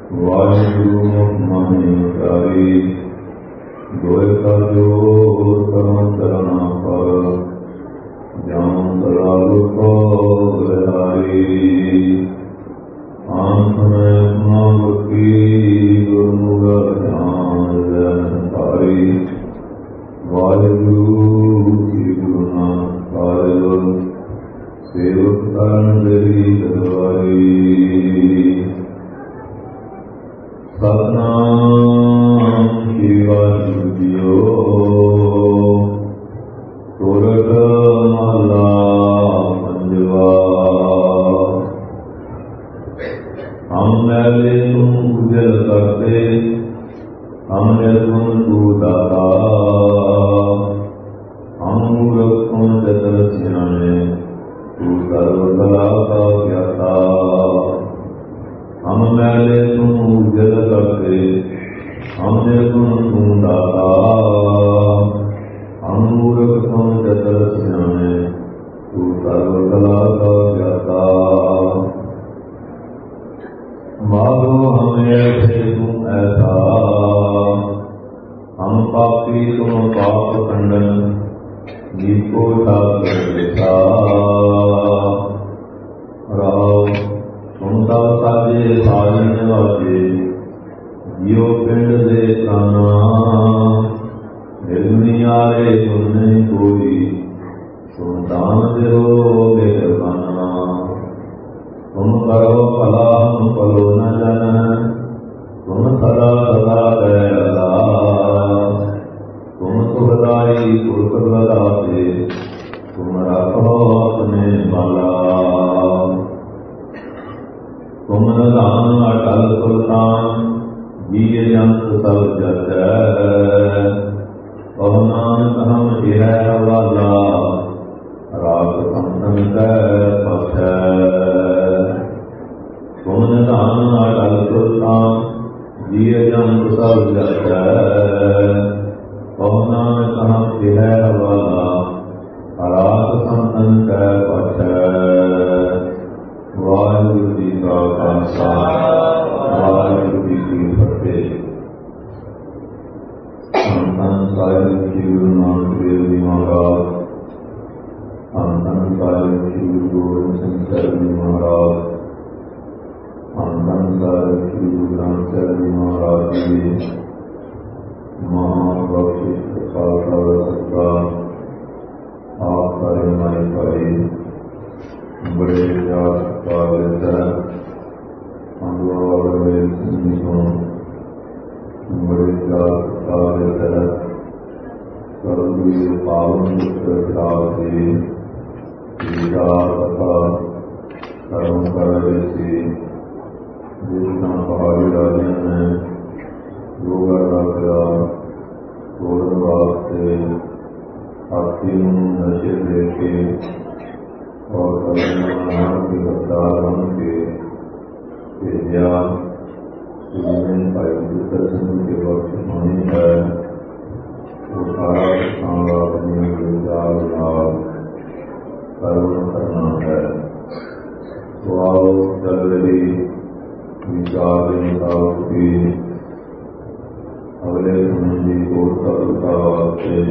वाहिगुरु मुखमणि प्यारी दोए का जोर करम करना पर ज्ञान दलाल को गहराई आंख में मांगती गुरुमुख ध्यान रहतारी वाहिगुरु की गुरुना कार्य सेवक करण दरी दरबारी सतनाम श्री वाहिगुरु जीओ सोरठ महला पंजवा। हम मैले तुम उजल करते हमने तुम तू दाता हम मूर्ख तुम चतुर सियाने तू सर्व कला का ज्ञाता। हम मैले तुम उजल करते हमने तुम दाता हम मूर्ख तुम चतुर सियाने तू सर्व कला का ज्ञाता। मारो हमें ऐसे तुम ऐसा हम पापी तुम पाप खंडन जीको ठाकुर राव तुम सब साजे साजन वाजे जियो पिंड दे काना निर्मनियारे तुम नहीं कोई तुम दान दो बेरबाना। तुम करो भला हम भलो न जन तुम सदा सदा दयाला तुम सुखदाई पुरख बदाते तुम रखो अपने बाला। तुम निधान अटल सुल्तान जी अंत सब जत कहो नानक हम यह हवाला राख संतन पथ। तुम निधान अटल सुल्तान जी अंत सब जत कहो नानक हम यह हवाला राख संतन पथ। वाहिगुरु जी का खालसा वाहिगुरु जी की फतेह। धन साहिब श्री गुरु नानक देव जी महाराज धन साहिब श्री गुरु गोबिंद सिंह साहिब जी महाराज धन साहिब श्री गुरु ग्रंथ साहिब जी महाराज जी महाबख्शिश खालसा सत्कार। आप सारे माई भाई बड़े बड़े पावन कर्म कर रहे थे जितना पहाड़ी राजा ने योगा रखा बोलने वास्ते हाथी नशे देखे और कल्याण के गद्दार बन के भेजा भाई दर्शन के वक्त होनी है वो सारा सांगा अपने विचार कर्म करना है। तो आओ चल रही विचार की अगले समय को सफलता वास्ते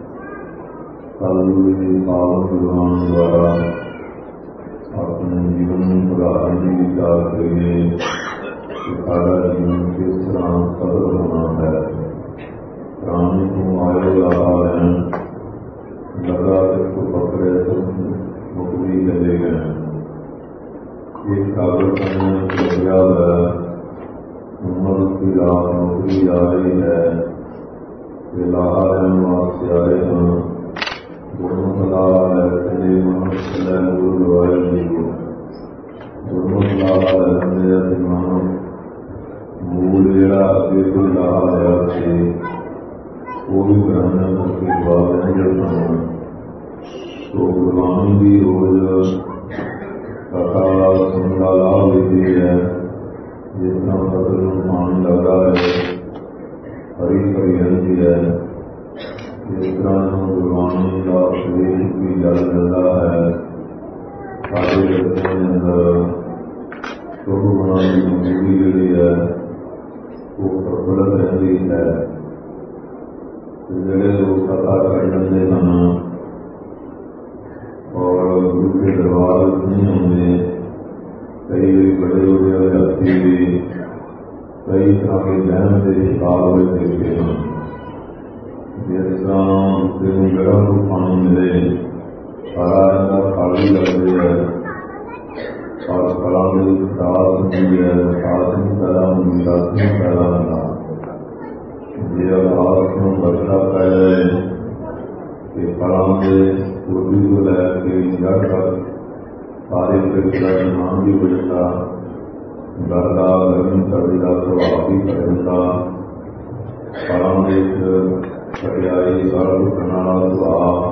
पावन भगवान द्वारा अपने जीवन में सुधारने की विचार करिए कि सारा जीवन किस तरह सफल होना है। प्राणी को आए लगा है लगा इसको पकड़े तो मुक्ति चले गए। एक कागज करने याद है उम्र की रात नौकरी आ रही है वे लाहा वास्ते आए हैं दोनों सलाह है चले मनुष्य गुरु द्वारे जी को दोनों सलाह है मेरे मानो मूल जेड़ा अगे कोई लाहा है से वो भी कराने मुक्ति बात नहीं करता। तो गुरबाणी भी रोज कथा सुनता लाभ लेती है जितना फसल में पानी लग रहा है हरी हरियाली है जिस तरह गुरबाणी का शरीर भी जल मिलता है सारे जगत के अंदर शुभ बनाने की जिंदगी जी है वो प्रफुल्लत रहती है। जोड़े लोग कथा कर लेते हैं और गुरु के दरबार नहीं होंगे, कई बड़े बड़े अभ्यासी भी कई तरह के बहन के शिकार हुए देखे हैं। जिस तरह उसके गर्म को पानी मिले सारा इनका खाली लगती है और फलों की खटास होती है, खास नहीं पैदा होगी, रस नहीं पैदा होगा। ये आवाज क्यों वर्षा पै जाए कि फलों के कोटी को लैके जड़ तक सारे प्रक्रिया नाम भी बचता, गर्दा गर्मी सर्दी का प्रभाव भी करेगा। फलों के कटियाई गर्भ करना सुभाव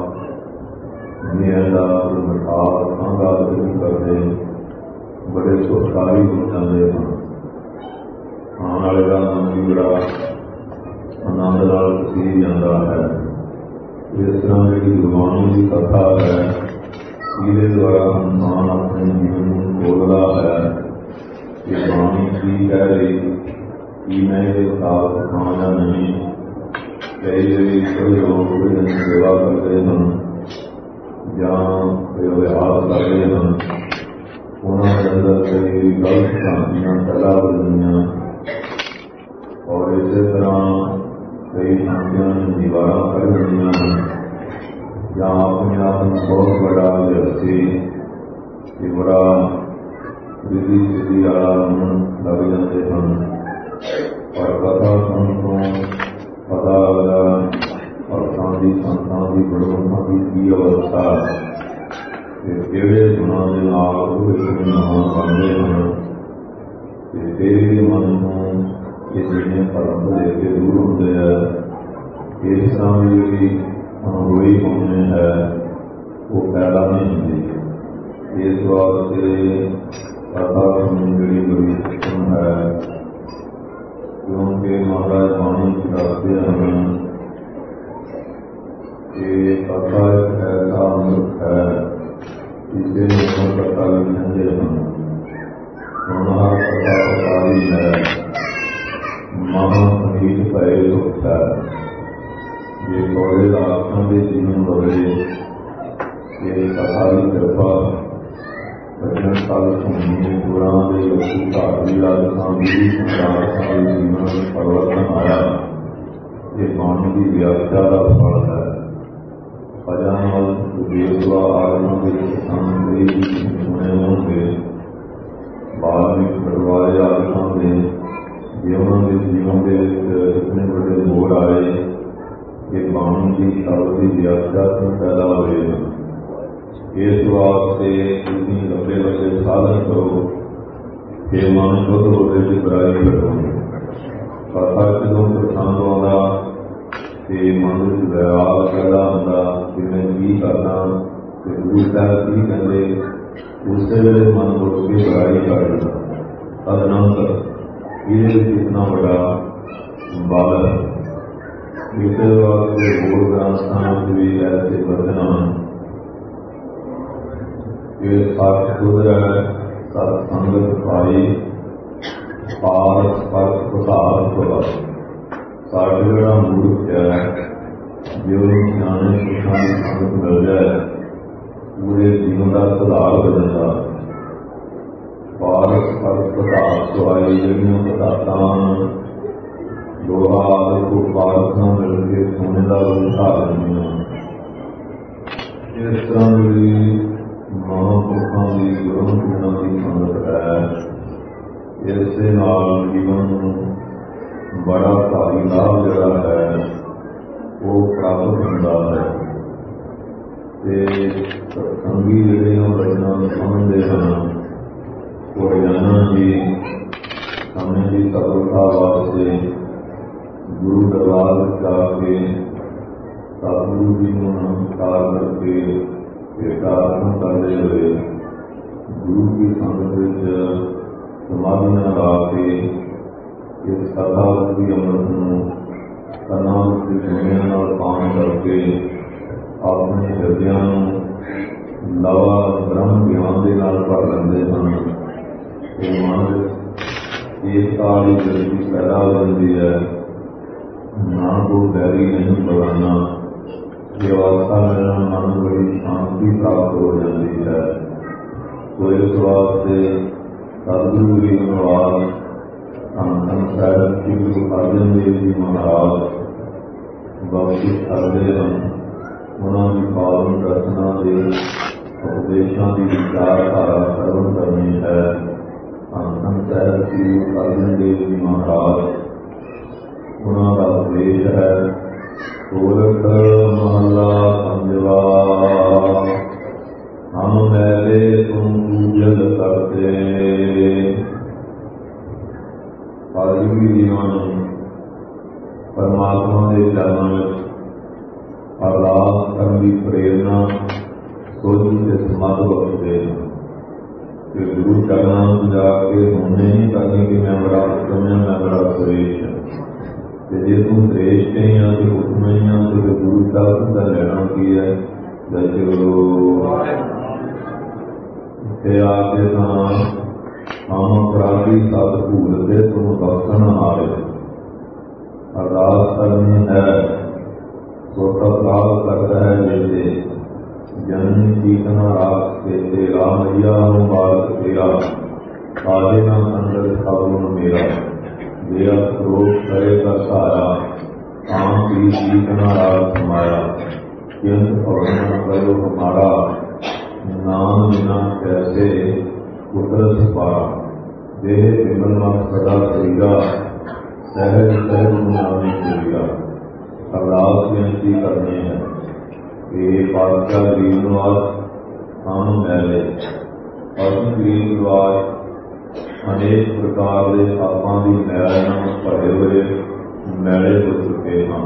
मिठास खांगा शुरू करते बड़े सुखकारी हो जाते हैं। आने वाले का मन भी बड़ा आनंद नाल पसीर जाता है। इस तरह जी गुरबाणी की कथा है, इसके द्वारा इंसान अपने जीवन को खोलता है कि बाणी की कह रही कि मैं ये साथ खाना नहीं। कई कई लोग सेवा करते हैं या व्यवहार करते हैं, उन्होंने अंदर कई गलत भ्रांतियां पैदा हो गई और इसी तरह कई भ्रांतियां दीवार कर गई हैं या अपने आप में बहुत बड़ा व्यक्ति बड़ा विधि सिद्धि वाला लग जाते हैं और कथा सुन को पता लगा और शांति संस्थान की गुणवत्ता की अवस्था केड़े गुणों के नाल महान बनते हैं। तेरे मन को ये जिन्हें परम लेके दूर होते हैं, इस तरह की अनुभवी होने है वो पैदा नहीं होती। इस वास्ते कथा सुनने बड़ी सुन है, क्योंकि महाराज वाणी चढ़ाते हैं कि कथा एक ऐसा अमृत है जिसे कथा भी कहते हैं। हमारा कथा पकारी है, महासंगीत भय सुख है। ये थोड़े रास्तों के जीवन बदले ये कथा की कृपा भजन काल सुनने पुराने लोग धार्मिक राजस्थान भी जीवन में परिवर्तन आया। ये वाणी की व्याख्या का फल है। भजन देववा आगमों के सामने सुने होंगे, वाल्मीकि परिवार आगमों में जीवन के इतने बड़े मोड़ आए कि वाणी की शब्द की व्याख्या से पैदा हुए। इस वास्ते इतनी लंबे लंबे साधन करो कि मन शुद्ध होने की बुराई करो। कथा जो प्रसंग आता कि मन में व्यवहार पैदा होता कि मैं की करना गुरु साहब की कहते, उससे वे मन उठ के बुराई कर देता। तदनंतर ये कितना बड़ा बाल है। इस वास्ते बोल ग्रंथान भी ऐसे बचना ये सत खुद है, सत्संगत पाई पारस पर प्रसाद होगा। साढ़े बड़ा मूर्ख है जो जाने सुखा की संगत मिल जाए पूरे जीवन का सुधार हो जाता। पारस पर प्रसाद सुहाई जड़ियों पदार्थान लोहा आदि को पारसों मिलकर सोने का उठा देंगे। इस तरह महापुरुषों की गुरुओं की संगत है। इससे नाल जीवन बड़ा भारी लाभ जड़ा है वो प्राप्त होता है। संगी जड़े वचना समझते हैं वो रोजाना जी समय की सफलता वास्ते गुरु दरबार जाके सतगुरु जी को नमस्कार करके प्रार्थना करते हुए गुरु की संगत समाधियां ला के इस कथा की अमृत तनाव की दुनिया पान करके अपने हृदय नवा ब्रह्म ज्ञान के नाल भर लेंदे हैं। मन एकता वाली गति पैदा हो जाती है। ना को बैरी नहीं बनाना, ये अवस्था मिलना मन बड़ी शांति प्राप्त हो जाती है। तो इस वास्ते सदगुरु गरीबनवास धन साहिब श्री गुरु अर्जन देव जी महाराज बख्शिश करते हैं। उन्होंने पावन रचना के उपदेशों की विचारधारा श्रवण करनी है। धन साहिब श्री गुरु अर्जन देव जी महाराज उन्होंने उपदेश है। गोरख महला पंजवा, हम मैले तुम पूजल करते। पालवी जीवन परमात्मा के चरणों में अरदास करने की प्रेरणा सोची से समर्थ बख्शते हैं कि गुरु चरणों में जाके हमने नहीं करनी कि मैं बड़ा उत्तम है, मैं बड़ा श्रेष्ठ है। जे तुम श्रेष्ठ ही हाँ तो उत्तम ही हाँ तो गुरु का तुमका लेना की है। आके हम अपराधी सब भूलते तुम बख्शन हारे। अरदास करनी है छोटा प्राप्त करता है जैसे जननी चीतना राख के तेरा मैया हूँ बालक तेरा, काले ना अंदर साबुन मेरा। मेरा क्रोध करे का सारा, काम की चीतना राख हमारा। किंतु भवन करो हमारा, नाम बिना कैसे उतर पारा। देह विमल मत सदा शरीरा, सहज सहज नामी शरीरा। अरदास बेनती करनी है कि पातशाह गरीबनवास हम मैले और गरीबनवास अनेक प्रकार के पापों की मैल नाल भरे हुए मैले हो चुके हैं।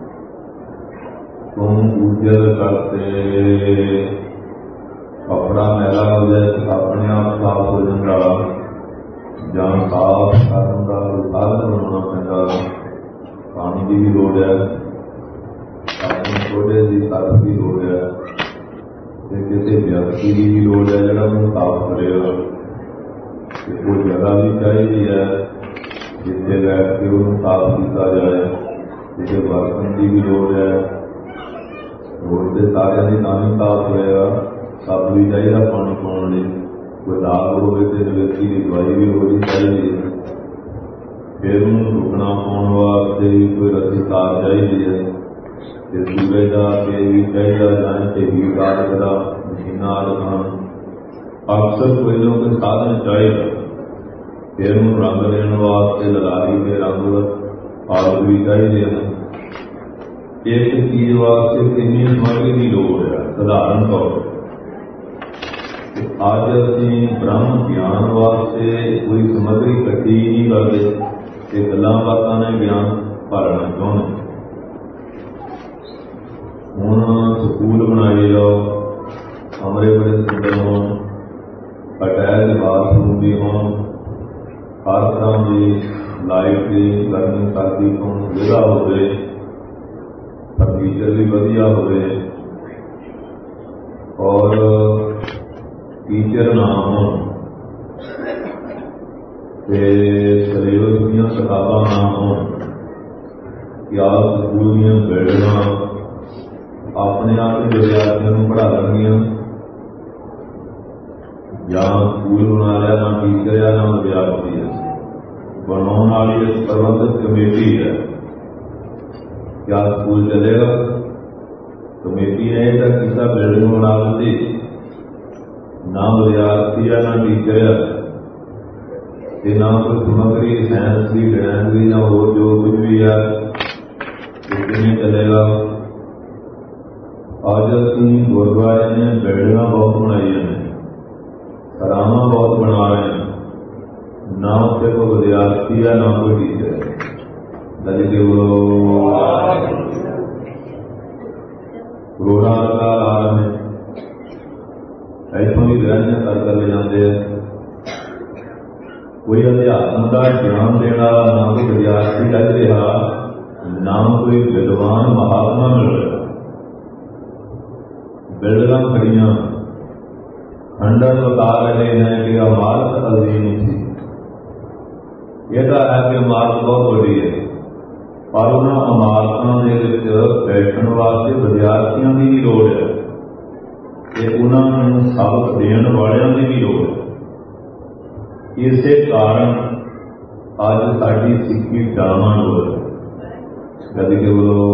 तुम उजल करते। कपड़ा मैला हो जाए तो अपने आप साफ हो जाता, जहाँ साफ करने का साधन होना पैदा। पानी की भी लोड़ है, अपने थोड़े की सर्फ की लोड़ है, किसी व्यक्ति की भी लोड़ है जो मैं साफ करेगा। कोई जगह भी चाहिए है जिसे बैठ के उन्हें साफ किया जाए। जिसे बर्तन की भी लोड़ है, रोड से सारे की पानी साफ होएगा। सब भी चाहिए पानी पाने लिए। कोई दाग हो तो व्यक्ति की दवाई भी होनी चाहिए। फिर उन्हें रुकना पाने वास्ते भी कोई रस्सी तार चाहिए है। फिर सूरज आके भी चाहिए जाए कि भी कार्य करा मशीना लगान। अक्सर कोई लोग साधन चाहिए। फिर उन्हें रंग लेने वास्ते लड़ाई के रंग आग भी चाहिए हैं। एक चीज वास्ते कितनी सामग्री की लोड़ है। साधारण तौर पर आज असी ब्रह्म ज्ञान वास्ते कोई सामग्री इकट्ठी नहीं करते, गल्लां बातां ने ज्ञान भरना चाहते। हुण स्कूल बनाए जाओ, कमरे बड़े सुंदर हो, अटैच बाथरूम भी हो, हर तरह की लाइट की गर्मी सर्दी को विधा हो, फर्नीचर भी वधिया हो और टीचर ना हो, सिलेबस दी किताबां ना हो, या स्कूल दी बिल्डिंगां अपने आप ही विद्यार्थियों को पढ़ा लगियां, या स्कूल बना लिया ना टीचर या ना विद्यार्थी है। बनाने वाली प्रबंधक कमेटी है। क्या स्कूल चलेगा? कमेटी ने किसा बिल्डिंग बना दी, ना विद्यार्थी है ना टीचर है, ना कोई सामग्री साइंस की गणित की ना हो जो कुछ भी है, नहीं चलेगा। आज असी गुरुद्वारे ने बिल्डिंग बहुत बनाई हैं, सराहां बहुत बना रहे हैं, ना उससे कोई विद्यार्थी है ना कोई टीचर है। दलित रोड़ा लगा ला रहे हैं, ऐसों भी ग्रहण कर ले जाते हैं। कोई अध्यात्म का ज्ञान देना ना कोई विद्यार्थी लग रहा, ना कोई विद्वान महात्मा मिल रहा। बिल्डिंग खड़ियां खंडर बता रहे हैं कि अमारत अजीम थी, ਇਹ ਤਾਂ ਹੈ ਕਿ ਇਮਾਰਤ ਬਹੁਤ ਵੱਡੀ ਹੈ, ਪਰ ਉਹਨਾਂ ਇਮਾਰਤਾਂ ਦੇ ਵਿੱਚ ਬੈਠਣ ਵਾਸਤੇ ਵਿਦਿਆਰਥੀਆਂ ਦੀ ਵੀ ਲੋੜ ਹੈ ਤੇ ਉਹਨਾਂ ਨੂੰ ਸਬਕ ਦੇਣ ਵਾਲਿਆਂ ਦੀ ਵੀ ਲੋੜ ਹੈ। ਇਸੇ ਕਾਰਨ ਅੱਜ ਸਾਡੀ ਸਿੱਖੀ ਡਾਵਾਂਡੋਲ ਹੈ। ਜਦ ਕਿ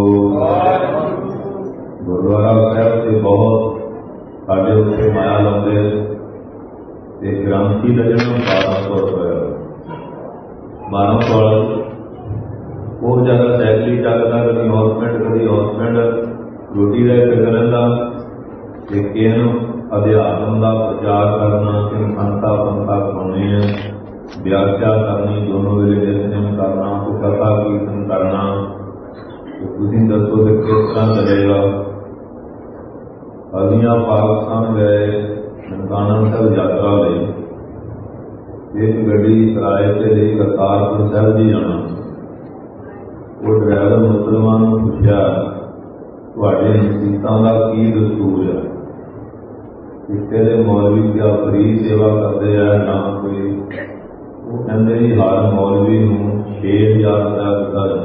ਗੁਰਦੁਆਰਾ ਸਾਹਿਬ ਤੇ ਬਹੁਤ ਸਾਡੇ ਉੱਤੇ ਮਾਇਆ ਲਾਉਂਦੇ ਤੇ ਗ੍ਰੰਥੀ ਦਾ ਜਨਮ 1200 ਰੁਪਏ 1200 ਉਹ ਜ਼ਿਆਦਾ ਸਾਈਕਲੀ ਚੱਲਦਾ, ਕਦੀ ਹੌਸਪਿੰਡ ਰੋਟੀ ਦਾ ਫਿਕਰ ਰਹਿੰਦਾ ਤੇ ਇਹਨੂੰ ਅਧਿਆਤਮ ਦਾ ਪ੍ਰਚਾਰ ਕਰਨਾ ਕਿ ਸੰਤਾ ਪੰਥਾ ਕਰਾਉਣੀ ਹੈ, ਵਿਆਖਿਆ ਕਰਨੀ, ਦੋਨੋਂ ਵੇਲੇ ਨਿਤਨੇਮ ਕਰਨਾ, ਕਥਾ ਕੀਰਤਨ ਕਰਨਾ। ਤੁਸੀਂ ਦੱਸੋ ਕਿ ਕਿਸ ਤਰ੍ਹਾਂ ਚੱਲੇਗਾ? ਅਸੀਂ ਪਾਕਿਸਤਾਨ ਗਏ ਨਨਕਾਣਾ ਸਾਹਿਬ ਯਾਤਰਾ ਲਈ, ਇੱਕ ਗੱਡੀ ਕਿਰਾਏ ਤੇ ਲਈ ਕਰਤਾਰਪੁਰ ਸਾਹਿਬ ਜੀ ਜਾਣਾ। ਉਹ ਡਰਾਈਵਰ ਮੁਸਲਮਾਨ ਨੂੰ ਪੁੱਛਿਆ, ਤੁਹਾਡੇ ਮਸੀਤਾਂ ਦਾ ਕੀ ਦਸਤੂਰ ਹੈ? ਇੱਥੇ ਦੇ ਮੌਲਵੀ ਕਿਆ ਫਰੀ ਸੇਵਾ ਕਰਦੇ ਆ ਨਾ ਕੋਈ? ਉਹ ਕਹਿੰਦੇ ਜੀ ਹਰ ਮੌਲਵੀ ਨੂੰ 6000 ਰੁਪਇਆ ਦਿੱਤਾ ਜਾਂਦਾ,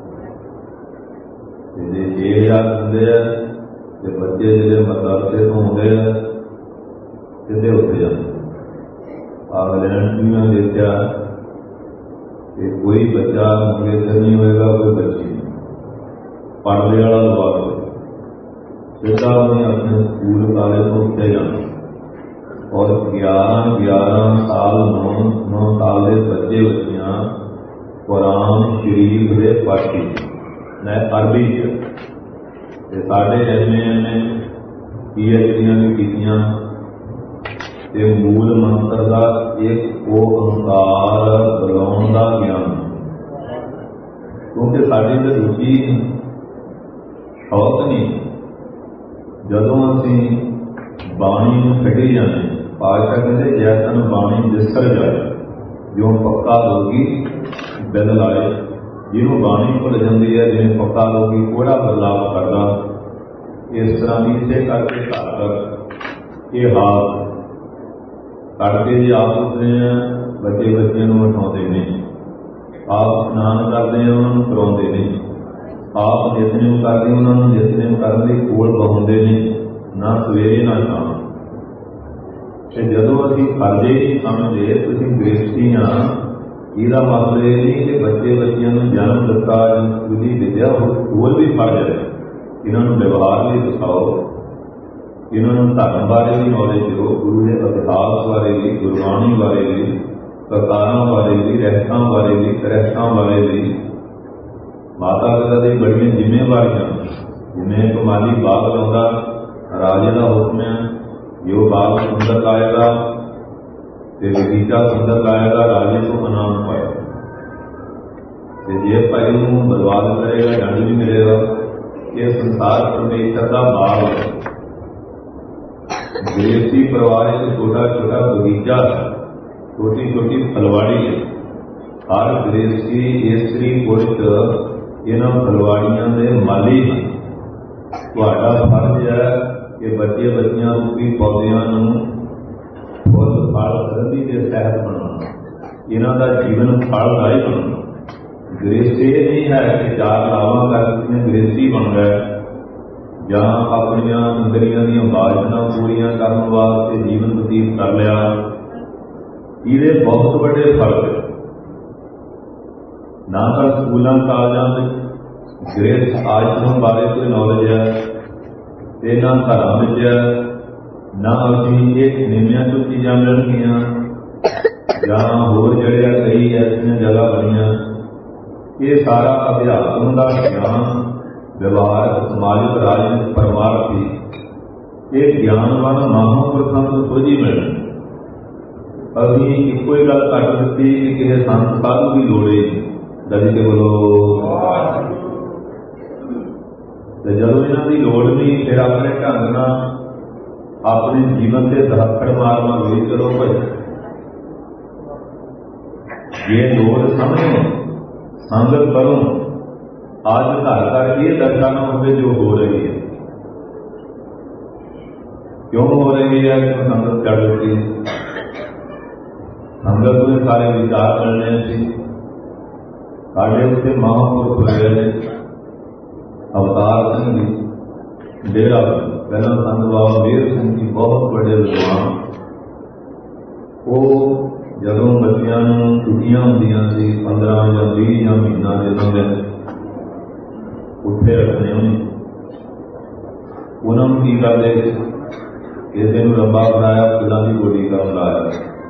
ਤੇ ਜੇ 6000 ਦਿੰਦੇ ਆ ਤੇ ਬੱਚੇ ਜਿਹੜੇ ਮਦਰਸੇ ਤੋਂ ਆਉਂਦੇ ਆ ਸਿੱਧੇ ਉੱਥੇ ਜਾਂਦੇ। ਇੰਗਲੈਂਡ ਵੀ ਮੈਂ ਦੇਖਿਆ ਕਿ ਕੋਈ ਬੱਚਾ ਮੰਗੇਤਰ ਨਹੀਂ ਹੋਏਗਾ, ਕੋਈ ਬੱਚੀ ਪੜ੍ਹਦੇ ਵਾਲਾ ਲਵਾ ਲਓ, ਸਿੱਧਾ ਉਹਨੇ ਆਪਣੇ ਸਕੂਲ ਕਾਲਜ ਤੋਂ ਉੱਥੇ ਜਾਣਾ। ਔਰ 11 ਸਾਲ 9 ਸਾਲ ਦੇ ਬੱਚੀਆਂ ਕੁਰਾਨ ਸ਼ਰੀਫ ਦੇ ਪਾਠੀ ਨੇ ਅਰਬੀ ਚ, ਤੇ ਸਾਡੇ ਐਮ.ਏ. ਨੇ PhDਆਂ ਵੀ ਕੀਤੀਆਂ ਤੇ ਮੂਲ ਮੰਤਰ ਦਾ ਇੱਕ ਓਂਕਾਰ ਬੁਲਾਉਣ ਦਾ ਗਿਆਨ, ਕਿਉਂਕਿ ਸਾਡੀ ਤਾਂ ਰੁਚੀ ਸ਼ੌਕ ਨਹੀਂ। ਜਦੋਂ ਅਸੀਂ ਬਾਣੀ ਨੂੰ ਛੱਡੀ ਜਾਂਦੇ, ਪਾਤਸ਼ਾਹ ਕਹਿੰਦੇ ਜੈ ਤਨ ਬਾਣੀ ਵਿਸਰ ਜਾਏ, ਜੋ ਪੱਕਾ ਲੋਗੀ ਬਿਲ ਲਾਏ। ਜਿਹਨੂੰ ਬਾਣੀ ਭੁੱਲ ਜਾਂਦੀ ਹੈ, ਜਿਵੇਂ ਪੱਕਾ ਲੋਗੀ ਕੋੜਾ ਬਦਲਾਵ ਕਰਦਾ, ਇਸ ਤਰ੍ਹਾਂ ਦੀ ਇਸੇ ਕਰਕੇ ਘਰ ਇਹ ਹਾਲ ਕਰਕੇ ਜੇ ਆਪ ਉੱਠਦੇ ਆ, ਬੱਚਿਆਂ ਨੂੰ ਉਠਾਉਂਦੇ ਨੇ, ਆਪ ਇਸ਼ਨਾਨ ਕਰਦੇ ਆ, ਉਹਨਾਂ ਨੂੰ ਕਰਾਉਂਦੇ ਨੇ, ਆਪ ਨਿਤਨੇਮ ਕਰਦੇ ਉਹਨਾਂ ਨੂੰ ਨਿਤਨੇਮ ਕਰਨ ਲਈ ਕੋਲ ਬਹਾਉਂਦੇ ਨੇ, ਨਾ ਸਵੇਰੇ ਨਾ ਸ਼ਾਮ। ਤੇ ਜਦੋਂ ਅਸੀਂ ਫਰਜ਼ੇ ਨਹੀਂ ਸਮਝਦੇ, ਤੁਸੀਂ ਗ੍ਰਸਤੀ ਆ, ਇਹਦਾ ਮਤਲਬ ਇਹ ਨਹੀਂ ਕਿ ਬੱਚਿਆਂ ਨੂੰ ਜਨਮ ਦਿੱਤਾ ਉਹਦੀ ਵਿਦਿਆ ਹੋਰ ਵੀ ਫਰਜ਼ ਹੈ। ਇਹਨਾਂ ਨੂੰ ਵਿਵਹਾਰ ਵੀ ਸਿਖਾਓ, ਇਹਨਾਂ ਨੂੰ ਧਰਮ ਬਾਰੇ ਵੀ ਨੌਲੇਜ ਦਿਓ, ਗੁਰੂ ਦੇ ਇਤਿਹਾਸ ਬਾਰੇ ਵੀ, ਗੁਰਬਾਣੀ ਬਾਰੇ ਵੀ, ਕਰਤਾਰਾਂ ਬਾਰੇ ਵੀ, ਰਹਿਤਾਂ ਬਾਰੇ ਵੀ, ਕਰੈਕਟਾਂ ਬਾਰੇ ਵੀ। ਮਾਤਾ ਪਿਤਾ ਦੀ ਬੜੀਆਂ ਜ਼ਿੰਮੇਵਾਰੀਆਂ, ਜਿਵੇਂ ਇੱਕ ਮਾਲੀ ਬਾਗ ਲਾਉਂਦਾ, ਰਾਜੇ ਦਾ ਹੁਕਮ ਹੈ ਜੋ ਬਾਗ ਸੁੰਦਰ ਲਾਏਗਾ ਤੇ ਬਗੀਚਾ ਸੁੰਦਰ ਲਾਏਗਾ, ਰਾਜੇ ਤੋਂ ਇਨਾਮ ਪਾਏਗਾ, ਤੇ ਜੇ ਭਾਈ ਨੂੰ ਬਰਬਾਦ ਕਰੇਗਾ ਦੰਡ ਵੀ ਮਿਲੇਗਾ। ਇਹ ਸੰਸਾਰ ਪਰਮੇਸ਼ਰ ਦਾ ਬਾਗ ਹੈ। ਗ੍ਰੇਸੀ ਪਰਿਵਾਰ ਇੱਕ ਛੋਟਾ ਛੋਟਾ ਬਗੀਚਾ ਹੈ, ਛੋਟੀ ਛੋਟੀ ਫਲਵਾੜੀ ਹੈ। ਹਰ ਗ੍ਰੇਸੀ ਇਸਤਰੀ ਪੁਰਸ਼ ਇਹਨਾਂ ਫਲਵਾੜੀਆਂ ਦੇ ਮਾਲੀ ਹਨ। ਤੁਹਾਡਾ ਫਰਜ਼ ਹੈ ਕਿ ਬੱਚਿਆਂ ਰੂਪੀ ਪੌਦਿਆਂ ਨੂੰ ਫੁੱਲ ਫਲ ਸਰਦੀ ਦੇ ਸਹਿਤ ਬਣਾਉਣਾ, ਇਹਨਾਂ ਦਾ ਜੀਵਨ ਫਲਦਾਈ ਬਣਾਉਣਾ। ਗ੍ਰੇਸੀ ਇਹ ਨਹੀਂ ਹੈ ਕਿ 4 ਲਾਵਾਂ ਕਰਕੇ ਗ੍ਰੇਸੀ ਬਣ ਗਏ, ਜਾਂ ਆਪਣੀਆਂ ਇੰਦਰੀਆਂ ਦੀਆਂ ਬਾਝਨਾਂ ਪੂਰੀਆਂ ਕਰਨ ਵਾਸਤੇ ਜੀਵਨ ਬਤੀਤ ਕਰ ਲਿਆ। ਇਹਦੇ ਬਹੁਤ ਵੱਡੇ ਫਰਕ ਹੈ। ਨਾ ਤਾਂ ਸਕੂਲਾਂ ਕਾਲਜਾਂ ਵਿੱਚ ਗ੍ਰੇਸ ਆਸ਼ਰਮ ਬਾਰੇ ਕੋਈ ਨੌਲੇਜ ਹੈ, ਤੇ ਨਾ ਘਰਾਂ ਵਿੱਚ ਹੈ, ਨਾ ਅਸੀਂ ਇਹ ਨਿੰਮਿਆਂ ਤੋਂ ਚੀਜ਼ਾਂ ਮਿਲਣਗੀਆਂ, ਜਾਂ ਹੋਰ ਜਿਹੜੇ ਕਈ ਐਸੀਆਂ ਜਗ੍ਹਾ ਬਣੀਆਂ। ਇਹ ਸਾਰਾ ਅਧਿਆਤਮ ਦਾ ਗਿਆਨ, ਵਿਵਹਾਰ, ਸਮਾਜਿਕ, ਰਾਜਨੀਤਿਕ, ਪਰਮਾਰਥੀ, ਇਹ ਗਿਆਨਵਾਨ ਮਹਾਂਪੁਰਖਾਂ ਤੋਂ ਸੋਝੀ ਮਿਲਣੀ। ਅਸੀਂ ਇੱਕੋ ਹੀ ਗੱਲ ਕੱਟ ਦਿੱਤੀ ਕਿ ਕਿਸੇ ਸੰਤ ਸਾਧੂ ਦੀ ਲੋੜ ਹੈ, ਦਲੀ ਕੇ ਬੋਲੋ। ਤੇ ਜਦੋਂ ਇਹਨਾਂ ਦੀ ਲੋੜ ਨਹੀਂ, ਫਿਰ ਆਪਣੇ ਢੰਗ ਨਾਲ ਆਪਣੇ ਜੀਵਨ ਤੇ ਦਹੱਕੜ ਮਾਰਨਾ ਵੀ ਕਰੋ ਭਾਈ। ਜੇ ਲੋੜ ਸਮਝੋ, ਸੰਗਤ ਕਰੋ। ਅੱਜ ਘਰ ਇਹ ਦਸ਼ਾ ਨਾ ਹੋਵੇ ਜੋ ਹੋ ਰਹੀ ਹੈ। ਕਿਉਂ ਹੋ ਰਹੀ ਹੈ? ਕਿ ਸੰਗਤ ਚੜ ਦਿੱਤੀ, ਸੰਗਤ ਨੂੰ ਸਾਰੇ ਵਿਚਾਰ ਕਰਨੇ ਸੀ, साढ़े उत्थे महापुरुष होए ने अवतार सिंह जी डेरा पहला संत बाबा मेहर सिंह जी बहुत बड़े विद्वान। वो जदों बच्चों छुट्टियां होंदियां सी 15 या 20 या महीना जदों दिन उत्थे रखने उन्होंने की करते किसी को रब्बा बनाया फुलों की गोली कर लाया,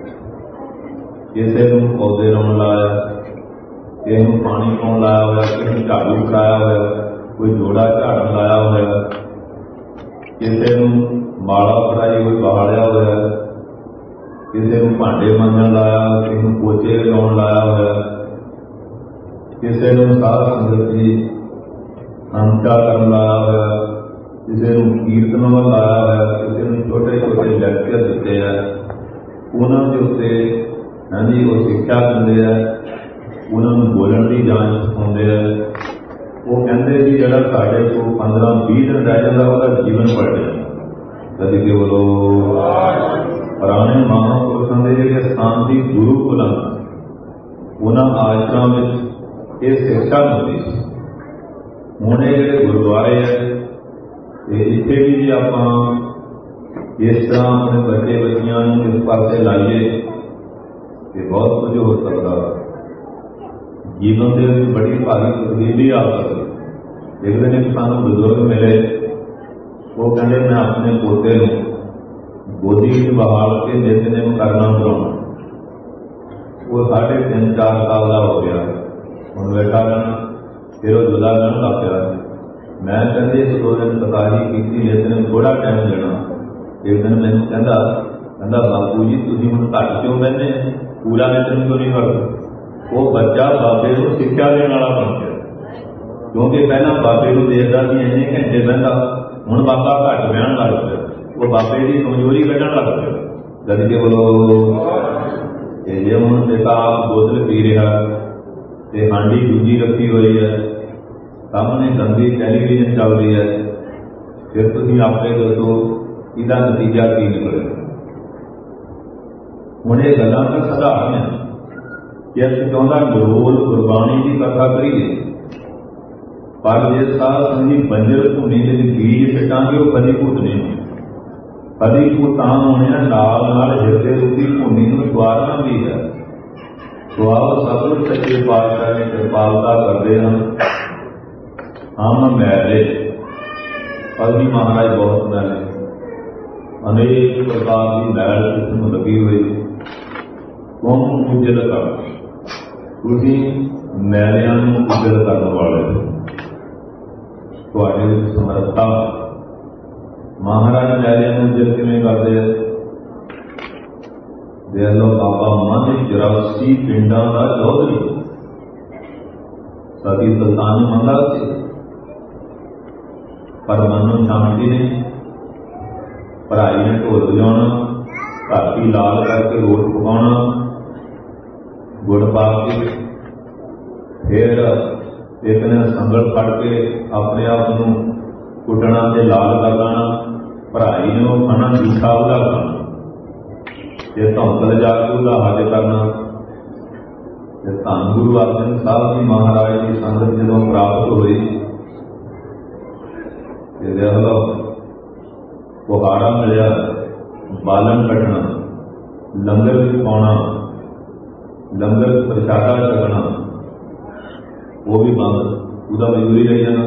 किसी को पौधे लाने लाया, किसी को पानी पाने लाया हुआ, किसी को झाड़ू कराया हुआ, कोई जोड़ा झाड़न लाया हुआ, किसी को माला पढ़ाई कोई बहालिया हुआ, किसी को भांडे मांजन लाया, किसी को पोचे लाने लाया हुआ, किसी को साध संगत की अंता कर लाया हुआ, किसी को कीर्तन में लाया हुआ, किसी को छोटे छोटे लैक्चर दिते हैं। उन्होंने उत्ते हाँ जी वो शिक्षा देंगे है, उन्होंने बोलने की जांच सिखाते हैं। वो कहते भी जरा साढ़े को 15-20 दिन रह जाता वह जीवन पड़ जाए। कभी के बोलो पुराने महापुरुषों के जो शांति गुरुकुल उन्होंने आश्रम में ये शिक्षा मिलती सी। हूँ ये जो गुरुद्वारे है इतने भी जी आप इस तरह अपने बच्चे बच्चियों इस पास लाइए तो बहुत कुछ हो सकता। जीवन के बड़ी भारी तब्दीली आ सकती। एक दिन एक सानू बुजुर्ग मिले, वो कहते मैं अपने पोते गोदी में बहाल के नितनेम करना बुलाना। वो 3.5-4 साल का हो गया, हम बैठा रहना, फिर वो जुदा रहने लग गया। मैं कहते 1-2 दिन पताही की नितनेम थोड़ा टाइम देना। एक दिन मैंने कहता बापू जी तुम हम घट क्यों बहने, पूरा नितनेम क्यों नहीं करते। वो बच्चा बाबे को शिक्षा देने वाला बन गया, क्योंकि पहला बाबे को देखता कि इन्ने घंटे बहता, हूँ बाबा घट बहन लग गया, वो बाबे की कमजोरी कढ़न लग गया। कभी के बोलो जे हूँ पिता आप बोतल पी रहा तो हांडी दूजी रखी हुई है, सामने गंदी टैलीविजन चल रही है, फिर तुम आपे दसो इसका नतीजा की निकले। हूँ ये गल्लां तो साधारण है कि असं चाहता गुरूल गुरबाणी की कथा करिए, पर जे साध संगत बंजर भूमि में बीज पिटांगे वो कदी भूत नहीं होने। कदी भूत तां होने नाल नाल हिरदे रूपी भूमि को सवारना भी है। सुआव सतगुर सच्चे पातशाह ने कृपालता करते हैं। हम मैले अभी महाराज बहुत मैले अनेक प्रकार की मैल किस्म लगी हुई तुम उजल कर तुसी मैलियां उजल करने वाले थोड़े समर्था। महाराज मैलियां उजल किवें करदे हैं। देख लो बाबा मन 84 पिंडां दा चौधरी सती सुल्तान मंदा सी, पर मनु शांति नहीं। भराई ने ढोल बजाना, घाटी लाल करके रोट पकाना, गुड़ पा के, फिर एक ने संगल फड़ के अपने आप को कुटना से लाल कर देना। भराई ने वो खाना जूठा उदा खाना, ये धौंकल जाके उदा हज करना। धन गुरु अर्जन साहब जी महाराज की संगत जो प्राप्त हुई, देख लो पुहाड़ा मिलिया, बालन कटना, लंगर पाना, लंगर प्रसादा छकना वो भी बंद, उसका मजबूरी रह जाना।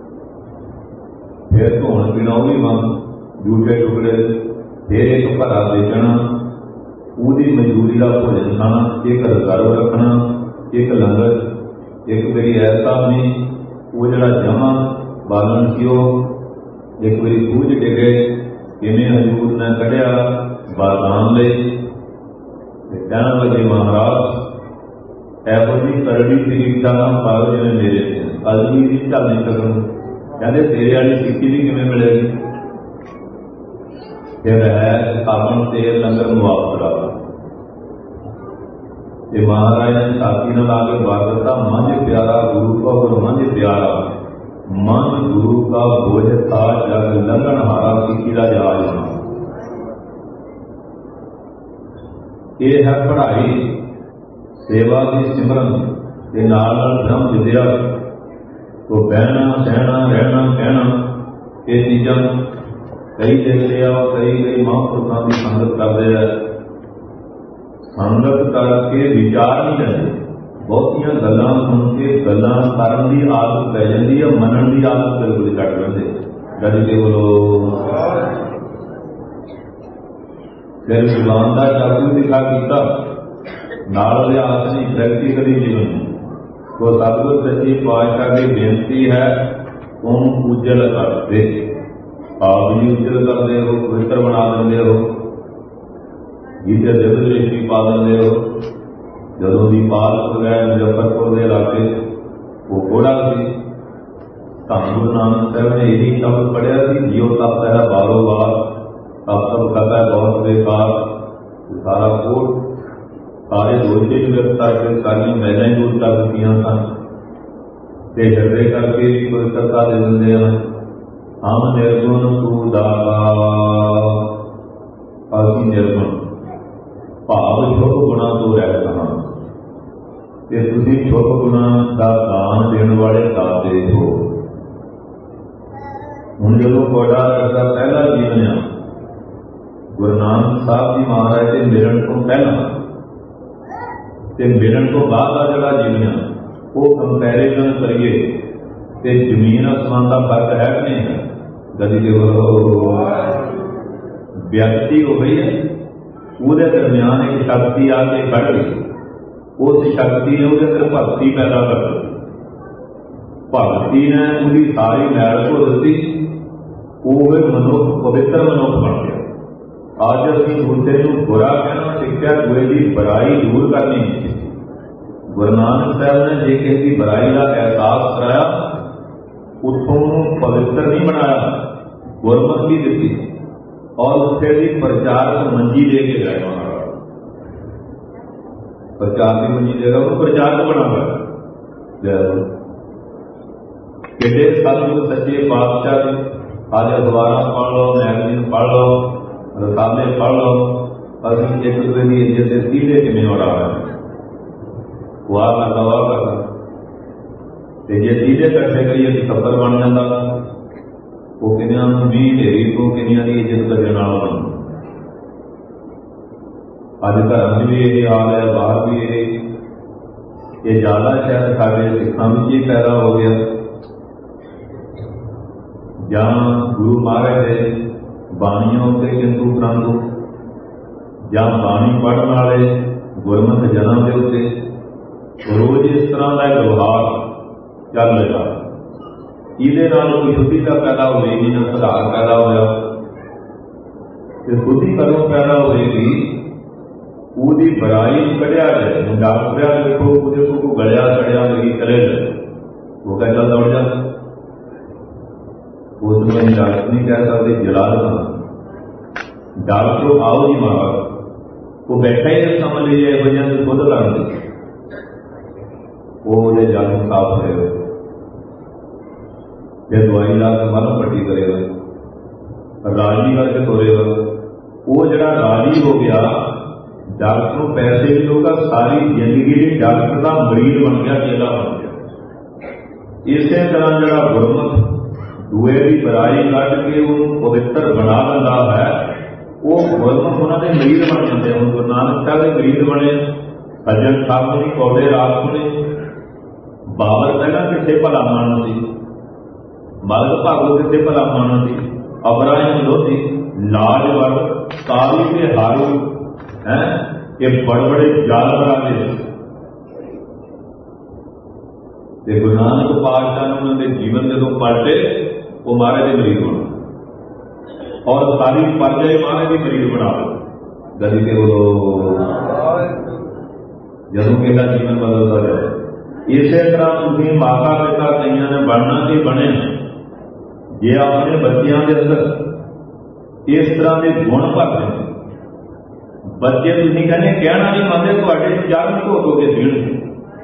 फिर धोन पीना वो भी बंद, जूठे टुकड़े, फिर एक भरा बेचना, उसकी मजबूरी का भोजन खाना, एक रिजर्व रखना, एक लंगर, एक मेरी ऐसा नहीं वो जरा जमा बालन सी एक बारी खूज डिगे इन्हें हजूर ने कढ़िया बारदान ले कहना लगे महाराज ऐहो जी करड़ी तेरी इच्छा ना पाओ जिन्हें मेरे अदमी की चल नहीं सकूँ। कहते तेरे वाली सिक्की भी किमें मिलेगी। फिर है साबन तेल लंगर मुआफ करा। ये महाराज ने छाती न लाके बात करता मंझ प्यारा गुरु का और मंझ प्यारा मन गुरु का बोझ था जग लंघन हारा सिक्की का जहाज होना। ये है पढ़ाई सेवा की सिमरन ਤੇ ਨਾਲ ਨਾਲ ਬ੍ਰਹਮ ਵਿਦਿਆ, ਉਹ ਬਹਿਣਾ ਸਹਿਣਾ ਰਹਿਣਾ ਕਹਿਣਾ, ਇਹ ਚੀਜ਼ਾਂ ਕਈ ਦੇਖਦੇ ਆ, ਕਈ ਮਹਾਂਪੁਰਖਾਂ ਦੀ ਸੰਗਤ ਕਰਦੇ ਆ, ਸੰਗਤ ਕਰਕੇ ਵਿਚਾਰ ਨਹੀਂ ਕਰਦੇ, ਬਹੁਤੀਆਂ ਗੱਲਾਂ ਸੁਣ ਕੇ ਗੱਲਾਂ ਕਰਨ ਦੀ ਆਦਤ ਪੈ ਜਾਂਦੀ ਹੈ, ਮੰਨਣ ਦੀ ਆਦਤ ਬਿਲਕੁਲ ਛੱਡ ਦਿੰਦੇ। ਜਦ ਕਿ ਬੋਲੋ ਫਿਰ ਜ਼ੁਬਾਨ ਦਾ ਜਾਦੂ ਦਿਖਾ ਕੀਤਾ, ਨਾਲ ਅਭਿਆਸ ਨਹੀਂ, ਪ੍ਰੈਕਟੀਕਲੀ ਜੀਵਨ। तो सतगुर सच्ची पातशाह की बेनती है, ਉਹਨੂੰ ਉਜਲ ਕਰਦੇ, ਆਪ ਵੀ ਉਜਲ ਕਰਦੇ ਹੋ, ਪਵਿੱਤਰ ਬਣਾ ਦਿੰਦੇ ਹੋ, ਗੀਤੇ ਦੇ ਵਿੱਚ ਵੀ ਪਾ ਦਿੰਦੇ ਹੋ। ਜਦੋਂ ਦੀ ਪਾਲਪੁਰ ਗਏ ਮੁਜ਼ੱਫਰਪੁਰ ਦੇ ਇਲਾਕੇ, ਉਹ ਕੋੜਾ ਸੀ, ਧੰਨ ਗੁਰੂ ਨਾਨਕ ਸਾਹਿਬ ਨੇ ਇਹੀ ਸ਼ਬਦ ਪੜ੍ਹਿਆ ਸੀ, ਜਿਉ ਤਪ ਹੈ ਬਾਰੋ ਬਾਰ, ਤਪ ਕਥਾ ਬਹੁਤ ਬੇਕਾਰ। ਸਾਰਾ ਕੋਟ ਸਾਰੇ ਦੋਸ਼ੇ ਨੂੰ ਗ੍ਰਿਫਤਾਰ ਕਰਕੇ ਸਾਰੀਆਂ ਮਹਿਲਾਂ ਹੀ ਦੂਰ ਕਰ ਦਿੱਤੀਆਂ ਸਨ, ਤੇ ਝਗੜੇ ਕਰਕੇ ਵੀ ਪਵਿੱਤਰਤਾ ਦੇ ਦਿੰਦੇ ਹਨ। ਹਮ ਨਿਰਗੁਣ ਤੂੰ ਦਾਤਾ, ਅਸੀਂ ਨਿਰਗੁਣ, ਭਾਵ ਸ਼ੁਭ ਗੁਣਾ ਤੋਂ ਰਹਿਤ ਹਾਂ, ਤੇ ਤੁਸੀਂ ਸ਼ੁਭ ਗੁਣਾ ਦਾ ਦਾਨ ਦੇਣ ਵਾਲੇ ਦਾਤੇ ਹੋ। ਹੁਣ ਜਦੋਂ ਕੋੜਾ ਦਾ ਪਹਿਲਾ ਜੀਵਨ ਆ, ਗੁਰੂ ਨਾਨਕ ਸਾਹਿਬ ਜੀ ਮਹਾਰਾਜ ਦੇ ਮਿਲਣ ਤੋਂ ਪਹਿਲਾਂ ਤੇ ਮਿਲਣ ਤੋਂ ਬਾਅਦ ਦਾ ਜਿਹੜਾ ਜੀਵਨ ਆ, ਉਹ ਕੰਪੈਰੀਜ਼ਨ ਕਰੀਏ ਤੇ ਜ਼ਮੀਨ ਅਸਮਾਨ ਦਾ ਫਰਕ ਹੈ ਕਿ ਨਹੀਂ ਹੈ? ਕਦੀ ਜੇ ਵਿਅਕਤੀ ਹੋ ਗਈ ਹੈ, ਉਹਦੇ ਦਰਮਿਆਨ ਇੱਕ ਸ਼ਕਤੀ ਆ ਕੇ ਖੜ ਗਈ, ਉਸ ਸ਼ਕਤੀ ਨੇ ਉਹਦੇ ਅੰਦਰ ਭਗਤੀ ਪੈਦਾ ਕਰ ਦਿੱਤੀ, ਭਗਤੀ ਨੇ ਉਹਦੀ ਸਾਰੀ ਮੈਲ ਧੋ ਦਿੱਤੀ, ਉਹ ਮਨੁੱਖ ਪਵਿੱਤਰ ਮਨੁੱਖ ਬਣ ਗਿਆ। ਅੱਜ ਅਸੀਂ ਦੂਸਰੇ ਨੂੰ ਬੁਰਾ ਕਹਿਣਾ ਸਿੱਖਿਆ, ਦੂਏ ਦੀ ਬੁਰਾਈ ਦੂਰ ਕਰਨੀ ਨਹੀਂ ਸਿੱਖੀ। ਗੁਰੂ ਨਾਨਕ ਸਾਹਿਬ ਨੇ ਜੇ ਕਿਸੇ ਦੀ ਬੁਰਾਈ ਦਾ ਅਹਿਸਾਸ ਕਰਾਇਆ, ਉੱਥੋਂ ਪਵਿੱਤਰ ਨਹੀਂ ਬਣਾਇਆ, ਗੁਰਮਤਿ ਦਿੱਤੀ, ਔਰ ਉੱਥੇ ਦੀ ਪ੍ਰਚਾਰਕ ਮੰਜੀ ਦੇ ਕੇ ਗਏ। ਪ੍ਰਚਾਰ ਦੀ ਮੰਜੀ ਦੇਗਾ, ਉਹਨੂੰ ਪ੍ਰਚਾਰਕ ਬਣਾਉਂਦਾ। ਕਿਹੜੇ ਸਤਿਗੁਰ ਸੱਚੇ ਪਾਤਸ਼ਾਹ ਦੇ ਅੱਜ ਅਖਬਾਰਾਂ ਪੜ੍ਹ ਲਓ, ਮੈਗਜ਼ੀਨ ਪੜ੍ਹ ਲਓ, ਰਸਾਲੇ ਪੜ੍ਹ ਲਓ, ਅਸੀਂ ਇੱਕ ਦੂਜੇ ਦੀ ਇੱਜ਼ਤ ਦੇ ਸੀਧੇ ਕਿਵੇਂ ਉਡਾਵਾਂ, ਵਾਹ ਕਰਦਾ ਵਾਹ ਕਰਦਾ, ਤੇ ਜੇ ਸੀਧੇ ਇਕੱਠੇ ਕਰੀਏ ਅਸੀਂ ਖੱਬਰ ਬਣ ਜਾਂਦਾ। ਉਹ ਕਿੰਨਿਆਂ ਨੂੰ ਮੀਂਹ ਢੇਰੀ ਤੋਂ ਕਿੰਨਿਆਂ ਦੀ ਇੱਜ਼ਤ ਕਰਨ ਨਾਲ ਬਣਦਾ। ਅੱਜ ਧਰਮ ਵੀ ਇਹ ਹਾਲ ਹੈ, ਬਾਹਰ ਵੀ ਇਹ ਜ਼ਿਆਦਾ ਸ਼ਾਇਦ ਸਾਡੇ ਸਿੱਖਾਂ ਵਿੱਚ ਹੀ ਪੈਦਾ ਹੋ ਗਿਆ, ਜਾਂ ਗੁਰੂ ਮਹਾਰਾਜ ਦੇ ਬਾਣੀਆਂ ਉੱਤੇ ਕਿੰਤੂ ਪ੍ਰੰਤੂ, ਜਾਂ ਬਾਣੀ ਪੜ੍ਹਨ ਵਾਲੇ ਗੁਰਮਤਿ ਜਨਾਂ ਦੇ ਉੱਤੇ ਰੋਜ਼ ਇਸ ਤਰ੍ਹਾਂ ਦਾ ਵਿਵਹਾਰ ਚੱਲ ਰਿਹਾ। ਇਹਦੇ ਨਾਲ ਕੋਈ ਸ਼ੁੱਧੀਤਾ ਪੈਦਾ ਹੋਵੇਗੀ, ਨਾ ਸੁਧਾਰ ਪੈਦਾ ਹੋਇਆ। ਤੇ ਸ਼ੁੱਧੀ ਕਦੋਂ ਪੈਦਾ ਹੋਵੇਗੀ? ਉਹਦੀ ਬੁਰਾਈ ਨੂੰ ਕੱਢਿਆ ਜਾਏ। ਹੁਣ ਡਾਕਟਰ ਦੇਖੋ, ਉਹਦੇ ਕੋਲ ਗਲਿਆ ਸੜਿਆ ਮੇਰੀ ਕਰੇ, ਉਹ ਕਹਿੰਦਾ ਦੌੜ ਜਾ, ਉਸ ਨੂੰ ਅਸੀਂ ਡਾਕਟਰ ਨਹੀਂ ਕਹਿ ਸਕਦੇ, ਜਲਾਲ ਡਾਕਟਰ ਆਓ ਜੀ ਮਾਰਾ, ਉਹ ਬੈਠਾ ਹੀ ਸਮਝ ਲਈ ਇਹੋ ਜਿਹਾ ਨੂੰ ਖੁਦ ਕਰਨ ਦੇ, ਉਹ ਉਹਦੇ ਜਲ ਸਾਫ ਕਰੇਗਾ, ਫਿਰ ਦਵਾਈ ਲਾ ਕੇ ਮਨ ਪੱਟੀ ਕਰੇਗਾ, ਰਾਜੀ ਕਰਕੇ ਤੋਰੇਗਾ। ਉਹ ਜਿਹੜਾ ਰਾਜੀ ਹੋ ਗਿਆ, ਡਾਕਟਰ ਨੂੰ ਪੈਸੇ ਵੀ ਦਊਗਾ, ਸਾਰੀ ਜ਼ਿੰਦਗੀ ਲਈ ਡਾਕਟਰ ਦਾ ਮਰੀਜ਼ ਬਣ ਗਿਆ, ਚੇਲਾ ਬਣ ਗਿਆ। ਇਸੇ ਤਰ੍ਹਾਂ ਜਿਹੜਾ ਗੁਰਮਤਿ ਦੂਏ ਦੀ ਬੁਰਾਈ ਕੱਢ ਕੇ ਉਹਨੂੰ ਪਵਿੱਤਰ ਬਣਾ ਦਿੰਦਾ ਹੈ, ਉਹ ਗੁਰਮਤਿ ਉਹਨਾਂ ਦੇ ਮਰੀਜ਼ ਬਣ ਜਾਂਦੇ। ਹੁਣ ਗੁਰੂ ਨਾਨਕ ਸਾਹਿਬ ਦੇ ਮਰੀਜ਼ ਬਣੇ, ਸੱਜਣ ਸਾਹਿਬ ਨੇ ਕੌਡੇ ਰਾਤ ਨੇ ਬਾਬਰ ਪਹਿਲਾਂ ਕਿੱਥੇ ਭਲਾ ਮਾਨਣਾ ਸੀ, ਮਲਕ ਭਾਗੋ ਕਿੱਥੇ ਭਲਾ ਮਾਨਣਾ ਸੀ, ਅਬਰਾਹਿਮ ਲੋਧੀ ਲਾਜਵੰਤ ਕਾਲੀ ਤੇ ਹਾਰੂ ਹੈ, ਇਹ ਬੜੇ ਬੜੇ ਜਾਨਵਰਾਂ ਦੇ। ਤੇ ਗੁਰੂ ਨਾਨਕ ਪਾਤਸ਼ਾਹ ਨੇ ਉਹਨਾਂ ਦੇ ਜੀਵਨ ਜਦੋਂ ਪਲਟੇ, ਉਹ ਮਹਾਰਾਜ ਦੇ ਮਰੀਜ਼ ਬਣ, ਔਰ ਸਾਰੀ ਪਰਜਾ ਮਹਾਰਾਜ ਦੇ ਮਰੀਜ਼ ਬਣਾ ਲਓ। ਕਦੀ ਕਿ ਉਹ ਜਦੋਂ ਕਿਹਦਾ ਜੀਵਨ ਬਦਲਦਾ ਜਾਏ। ਇਸੇ ਤਰ੍ਹਾਂ ਤੁਸੀਂ ਮਾਤਾ ਪਿਤਾ ਕਈਆਂ ਨੇ ਬਣਨਾ ਕਿ ਬਣੇ, ਜੇ ਆਪਣੇ ਬੱਚਿਆਂ ਦੇ ਅੰਦਰ ਇਸ ਤਰ੍ਹਾਂ ਦੇ ਗੁਣ ਭਰਦੇ, ਬੱਚੇ ਤੁਸੀਂ ਕਹਿੰਦੇ ਕਹਿਣਾ ਨਹੀਂ ਮੰਨਦੇ, ਤੁਹਾਡੇ ਜਨਮ ਧੋ ਕੇ ਦੇਣਗੇ,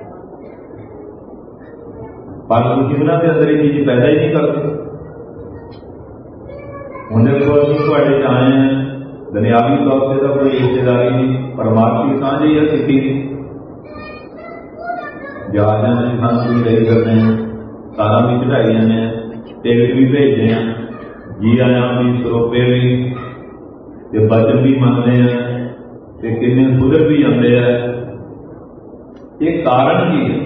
ਪਰ ਤੁਸੀਂ ਉਹਨਾਂ ਦੇ ਅੰਦਰ ਇਹ ਚੀਜ਼ ਪੈਦਾ ਹੀ ਨਹੀਂ ਕਰਦੇ। ਹੁਣ ਦੇਖੋ, ਅਸੀਂ ਤੁਹਾਡੇ ਚ ਆਏ ਹਾਂ, ਦੁਨਿਆਵੀ ਤੌਰ ਤੇ ਤਾਂ ਕੋਈ ਰਿਸ਼ਤੇਦਾਰੀ ਨਹੀਂ, ਪਰਮਾਤਮੀ ਸਾਂਝ ਹੀ ਹੈ ਸਿੱਖੀ ਦੀ। जहाज़ां ने संत भी ले करने, कारां भी चढ़ाई जाने, टिकट भी भेजते हैं, जी आया भी, सरोपे भी, ते बचन भी मनते हैं, ते किन्ने सुधर भी जाते हैं। ये कारण की है?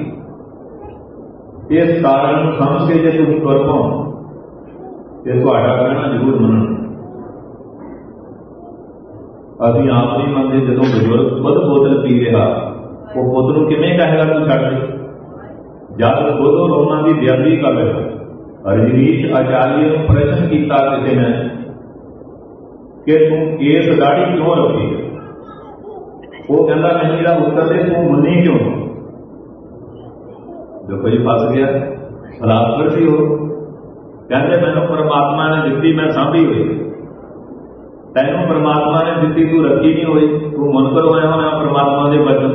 इस कारण समझ के जो तुम कर पाओ तो तुहाडा कहना जरूर मनना। असीं आप नहीं मनते, जो बजुर्ग खुद बोतल पी रहा वो पुत नूं किवें कहेगा तू छड्ड दे, जब खुद उन्होंने की बेअदबी कर रहा। रजनीश आचार्य ने प्रश्न किया किसी ने कि तू केस दाढ़ी क्यों रखी? वो कहता नहीं, मेरा उत्तर दे तू मुन्नी क्यों? देखो जी फस गया, फिलासफर सी हो। कहते मैनू परमात्मा ने दिती, मैं सांभी हुई। तैनू परमात्मा ने दिती, तू रखी नहीं हुई, तू मुनकर होया होना परमात्मा के वचन।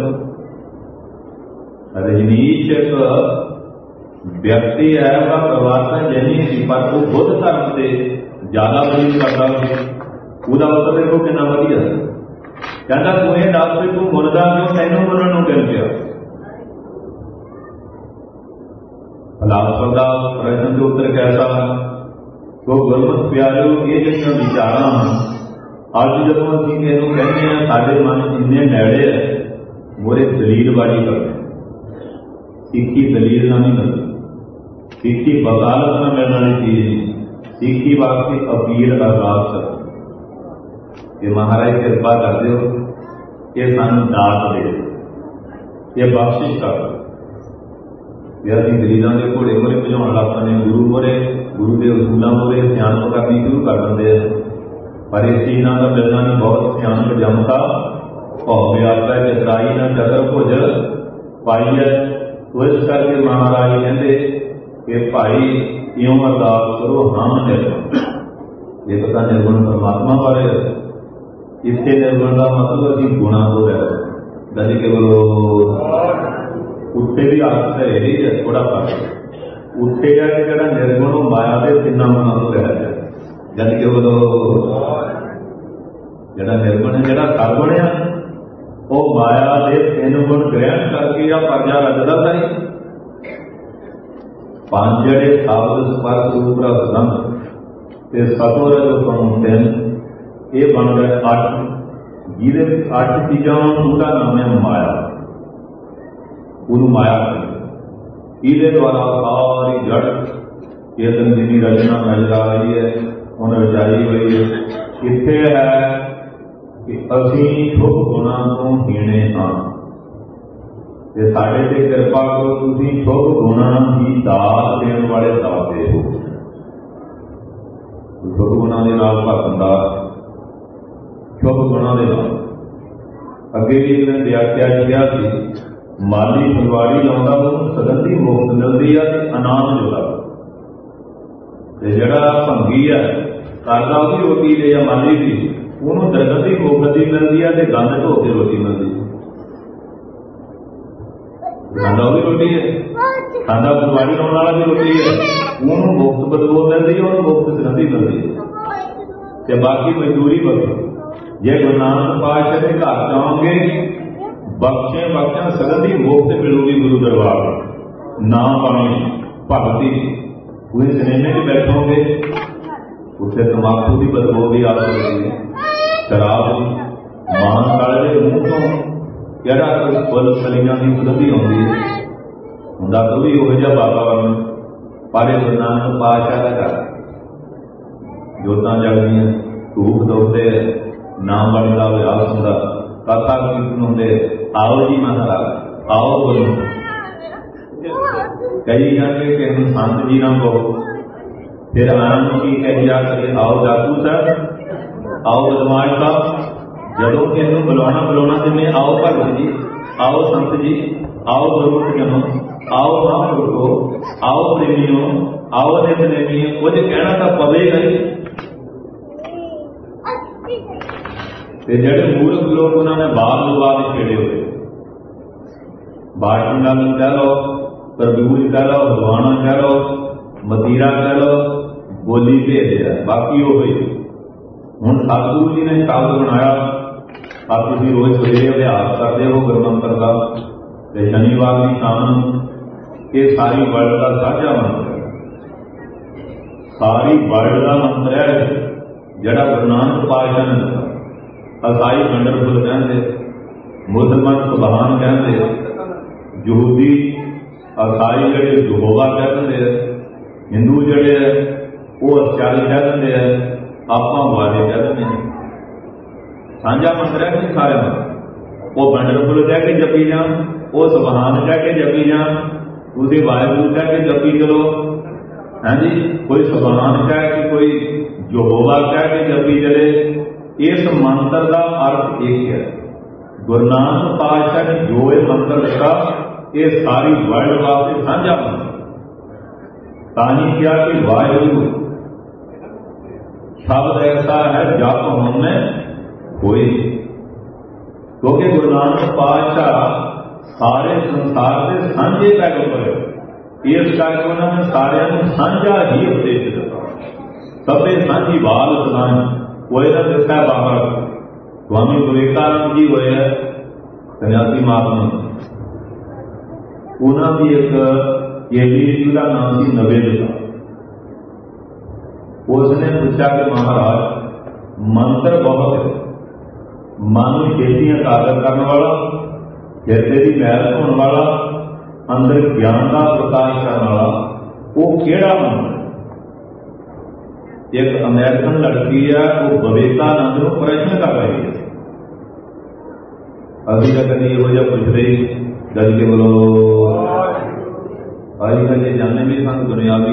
रजनीश एक व्यक्ति है, वह परिवर्तन जनी सी, पर वो बुद्ध धर्म से ज्यादा बलीव करता हो। उत्तर देखो कितना वधिया। कहता तू ये दस भी तू मुनदा क्यों, तैनू मुनन नूं किहन पिया? फिलासफर का प्रश्न के उत्तर कैसा? तो गुरमत प्यारिओ, ये जिहड़ियां विचारां अज जदों असीं किहनूं कहने हैं साडे मन इन्ने नैड़े है, मोरे दलीलबाजी करते। सिक्खी दलील ना नहीं मिलती, सिक्खी वकालत ना मिलने वाली चीज नहीं। सिक्खी वास्ते अपील अरदास कर कि महाराज कृपा कर दो, ये सानू दात दे, ये बख्शिश कर दो। असीं दलीलों के घोड़े मोरे भजाउण लग पैंदे, गुरु मोरे, गुरु के उसूलों मोरे सियाणप करनी शुरू कर देंगे। पर इस चीज़ों का मिलना नहीं, बहुत सियाणप जमता भौ व्यापा चतराई न चतर भुज पाई है। तो इस करके महाराज कहते कि भाई इं अरदास करो हम निर्गुण। एक तो निर्गुण परमात्मा बारे, इतने निर्गुण का मतलब असीं गुणा को लै गज के बोलो। उत्थे भी अर्थ है यही है, थोड़ा फर्क उत्थे है कि जो निर्गुण माया के तिना गुणों को लै जाए। गज के बोलो। जो निर्गुण है, जो सरगुण है, वो माया के 3 गुण ग्रहण करके या प्रजा रचदा सही। 5 जड़े शब्द स्पर्श रूप रस गंध ते सतों रज गुण 3, ये बन गए 8। जिहदे 8 चीज़ों पूरा नाम है माया। माया इसके द्वारा सारी जड़ चेतन जिनी रचना नजर आ रही है, उन्हें रचाई हुई है। इत्थे है कि असीं शुभ गुणां तो हीणे हाँ, ते साडे ते कृपा करो, तुसीं शुभ गुणां की दात देण वाले दाते हो। शुभ गुणां दे नाल भगतन दा, शुभ गुणां दे नाल अगे भी इन्हें व्याख्या किया सी। माली फुलवाड़ी लाउंदा उन्हें सगंधी मुफ्त मिलती है, अनाम जुड़ा। जड़ा भंगी है करदा भी रोटी ले या माली भी, उन्होंने दरगंधी मुफ्त की मिलती है, गंद धो के रोटी मिलती है। खांदा भी रोटी है, खांदा फुलवाड़ी लाने वाला भी रोटी है, उन्होंने मुफ्त बदबू मिलती है, उन्होंने मुफ्त सगंधी मिलती है, ते बाकी मजदूरी बदलो। जे गुरु नानक पातशाह के घर जाओगे, बख्शे बख्शा सगंधी मुफ्त मिलूगी गुरु दरबार। नाम पानी भगती पूरे सिनेमे में बैठोगे, उसे तंबाकू की बदबू भी आ सकती है, शराब की, मान काले के मुंह तो केड़ा कोई फुल सलियां की सुगंधी आती है, हुंदा तो भी उहो जिहा वातावरण। पर गुरु नानक पातशाह का घर जोतां जगदियां, धूप दौड़ते, नाम वाली का अभ्यास होंदा, कथा कीर्तन होंदे। आओ जी महाराज, आओ बोलो। कई जाके कि हम संत जी ना कहो, फिर आराम की कही जा सके आओ जातू साहब, आओ बदमाश साहब। जदों कि इन्हू बुलाना जिन्हें आओ भगत जी, आओ संत जी, आओ गुरमुख जनो, आओ महापुरुषो, आओ प्रेमियों, आओ नितनेमियों, कुछ कहना तो पवेगा ही। जेडे मूर्ख लोग उन्होंने बाद विवाद छेड़े हुए, बाटन कह लो, तरबूज कह लो, हलवाना कह लो, मतीरा कह लो, बोली भेज दिया, बाकी वो हुई। हुण सतगुरु जी ने शब्द बनाया, आप तुम रोज सवेरे अभ्यास करते हो गुरमंत्र का, ਤੇ शनिवार की शाम ये सारी वर्ल्ड का साझा मंत्र है, सारी वर्ल्ड का मंत्र है जिहड़ा गुरु नानक पातशाह ने दिता। ईसाई वंडरफुल कहते, मुसलमान सुबहान कहते, यहूदी ईसाई जिहड़े यहोवा कहते, हिंदू जिहड़े वो असियाल कह देंगे है, आपां वाले कह देंगे। साझा मंत्र है कि सारे वो वंडरफुल कह के जपी जान, वो सुबहान कह के जपी जान, उसकी वाहिगुरू कह के जपी चलो। हाँ जी, कोई सुबहान कह के कोई यहोवा कह के जपी चले। इस मंत्र का अर्थ एक है, गुरु नानक पातशाह ने जो ये मंत्र दिता ये सारी वर्ल्ड वास्ते साझा मंत्र। ताही क्या कि वाहिगुरू शब्द ऐसा है जप होने कोई, क्योंकि गुरु नानक पातशाह सारे संसार के साझे पैगंबर है। इस करके उन्होंने सारिਆਂ ਨੂੰ ਸਾਂਝਾ ही उपदेश दिता। सबे साझी बाल सुनाई होए ना दिता बाबा स्वामी विवेकानंद जी होए सन्यासी महात्मा, उन्होंने एक केबीसी का नाम सी नवेदिता। उसने पूछा कि महाराज मंत्र बहुत है, मन में खेती एकाग्र करने वाला, हिरदे की मैल धोने वाला, अंदर ज्ञान का प्रकाश करने वाला, वो केड़ा मंत्र? एक अमेरिकन लड़की है, वो विवेकानंद को प्रश्न कर रही है। अभी तक कभी यहो पूछ रही गज के बोलो अभी तक जाने भी सन दुनियावी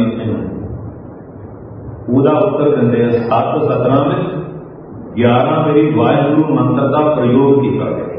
ਉਹਦਾ उत्तर देंगे 7:17 में 11 मेरी वाहिगुरू मंत्र का प्रयोग किया गया,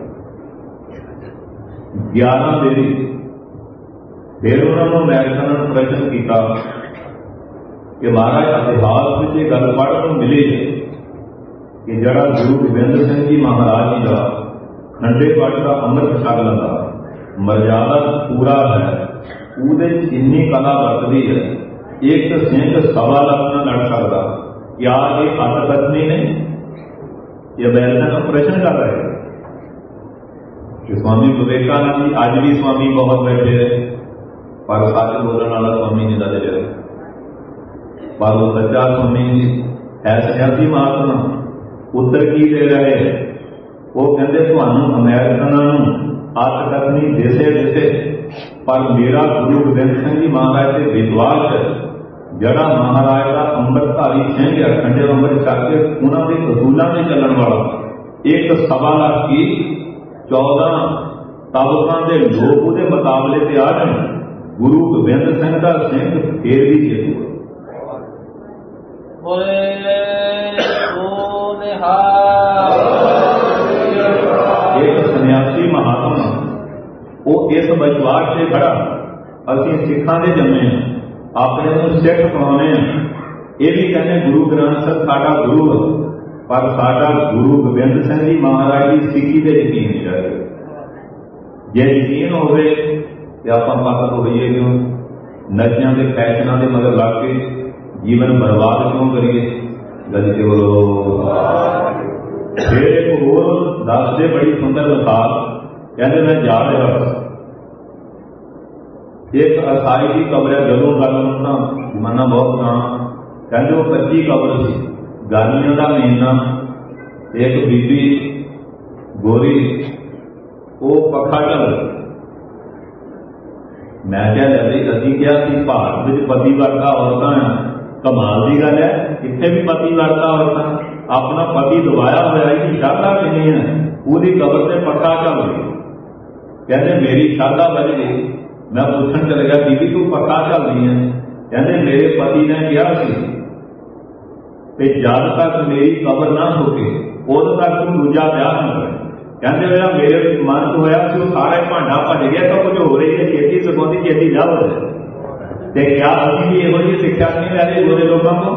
11 मेरी। फिर उन्होंने अमेरिकन ने प्रश्न किया कि महाराज इतिहास में ये गल पढ़ने को मिली है कि जरा गुरु गोबिंद सिंह जी महाराज जी का खंडे पाठ का अमृत छक लगा, मर्यादा पूरा है, वो इन्नी कला वरतदी है, एक सिंह 1.25 लाख न लड़ सकता, क्या ये अतकथनी ने? ये अमेरिकन का प्रश्न कर रहे हैं कि स्वामी विवेकानंद जी आज भी स्वामी बहुत बैठे रहे, पर सच बोलने वाला स्वामी नहीं दे रहे, पर वो सच्चा स्वामी है सन्यासी महात्मा। उत्तर की दे रहे हैं, वो कहते थानू अमेरिकन अतकथनी दिसे दिसे, पर मेरा गुरु गोबिंद सिंह जी महाराज से विश्वास है, जड़ा महाराज का अमृतधारी सिंह है, खंडे अमृत करके उन्होंने असूलों से चलन वाला, एक 1.25 लाख की 14 ताबुकों के लोग उसके मुकाबले से आ जाए, गुरु गोबिंद सिंह का सिंह फिर भी जेतू। एक सन्यासी महात्मा वो इस विश्वास से खड़ा, असीं सिखां दे जम्मे अपने सिख पाने, ये भी कहने गुरु ग्रंथ साहिब साडा गुरु है, पर साडा गुरु गोबिंद सिंह जी महाराज की सिक्खी ते यकीन नहीं रहे। जे यकीन होवे ते आपां पागल होईए क्यों? नशियां दे फैशनां दे मगर लग के जीवन बर्बाद क्यों करिए? गल के बोलो। फिर एक होर दसदे बड़ी सुंदर मिसाल, कहते मैं जा रहा एक ईसाई की कब्र है, जदों गल सुनना जमाना बहुत पुराना, कहते वो कच्ची कब्र सी, गर्मियों का महीना, एक बीबी गोरी वो पखा ढल, मैं क्या लगी अभी क्या कि भारत में पति वर्गा औरतां हैं, कमाल की गल है, इतने भी पति वर्गा औरतां अपना पति दबाया हुआ है कि श्रद्धा कितनी है, पूरी कब्र से पक्का चल गई। कहते मेरी श्रद्धा बच गई, मैं पूछन चल गया बीबी तू पक्का चल रही है? कहते मेरे पति ने कहा कि जब तक मेरी कब्र ना होके उद तक तू दूजा ब्याह न करे। कहते मेरा मेरे मन तो होया कि सारा भांडा भज गया, तो कुछ हो रही है, छेती सगोती छेती जा हो जाए। क्या अभी भी यहो जी शिक्षा नहीं ले रहे बुरे लोगों को?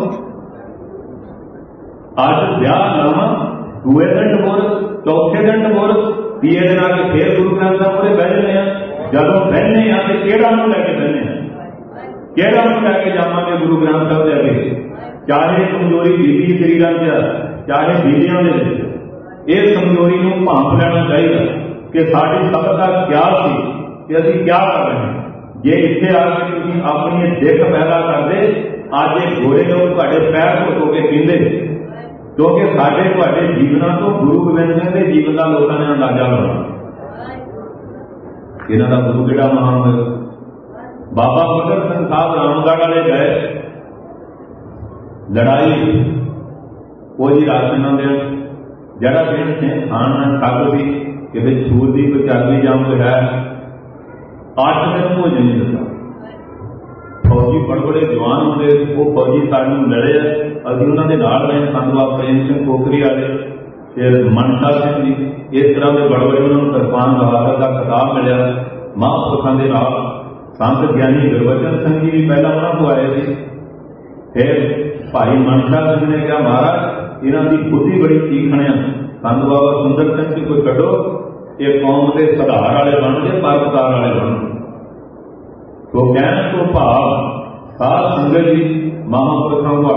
अज ब्याह लावा, दूए दिन डिवोर्स, चौथे दिन डिवोर्स, तीए दिन आके फिर गुरु ग्रंथ साहिब मूहरे बह जाने, जदों बहने आ तो किहड़ा मूंह लैके बहने, किहड़ा मूंह लैके जावांगे गुरु ग्रंथ साहिब दे अगे? चाहे कमजोरी बीबी शरीरां च, चाहे बीबियां दे विच, इस कमजोरी नूं भांप लेना चाहिए कि साडी सभ्यता क्या सी, कि असीं क्या कर रहे हैं। जे इत्थे आके तुसीं अपनी दिख पैदा करदे, अज ये गोरे लोग तुहाडे पैर धो के पींदे, क्योंकि साडे तुहाडे जीवनां तो गुरु गोबिंद सिंह के जीवन का लोगों ने अंदाजा लाउणा। इन्हां दा गुरु किहड़ा महान होया। बाबा फकर सिंह साहब रामगढ़ वाले गए, लड़ाई वो जी राशन देन, जरा दिन सिंह खान ठग सी कि भी सूर की कोई चाबी जाम कोई है, 8 दिन भोजन नहीं दिता। फौजी बड़े बड़े जवान होंगे, वो फौजी सानू लड़े, अभी उन्होंने नाल रहे, संत बाबा प्रेम सिंह कोकरी वाले, फिर मनसा सिंह जी, इस तरह के बड़े बड़े उन्होंने किरपान बहादुर का खिताब मिला। महापुरुषों के नाल संत ज्ञानी गुरबचन सिंह जी भी पहला उन्होंने को आए थे। फिर भाई मनसा सिंह ने कहा महाराज इन्हों की बुद्धि बड़ी तीखण है, संत बाबा सुंदर सिंह जी को छड्डो, ये कौम के सुधार वाले बन गए, परोपकार वाले बन गए। तो कहने तो भाव साध संगत जी महापुरुषों को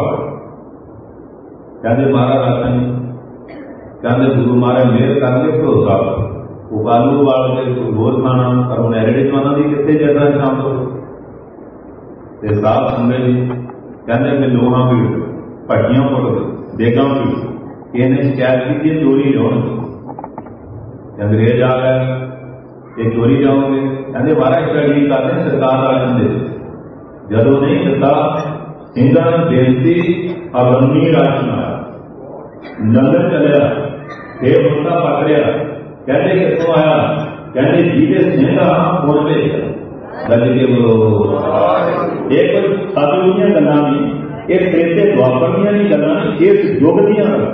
कहते महाराज राशन कहते गुरु महाराज मेहर करके भरोसा वो आलू वाल के कोई होर खाना पर उन्हें रेडी जवाना की कितने जगह शाम को साध संगत जी कहते मैं लोहा भी भट्टियां फुट देगा भी इन्हें शिकायत की चोरी जाओगे, अंग्रेज आ गए ये चोरी जाओगे, कहते महाराज कड़ी करते सरकार आ जाते, जदों नहीं दिता सिंघां ने बेनती अवनी राशन आया, लंगर चलिया, फिर मुंडा पकड़िया, कहते कितों आया, कहते जिहदे सिंह उन भेजा गज के बोलो। ये कोई साधु दी गल्लां नहीं, ये त्रेते द्वापर दी नहीं गल्लां नहीं, इस युग दी गल्लां।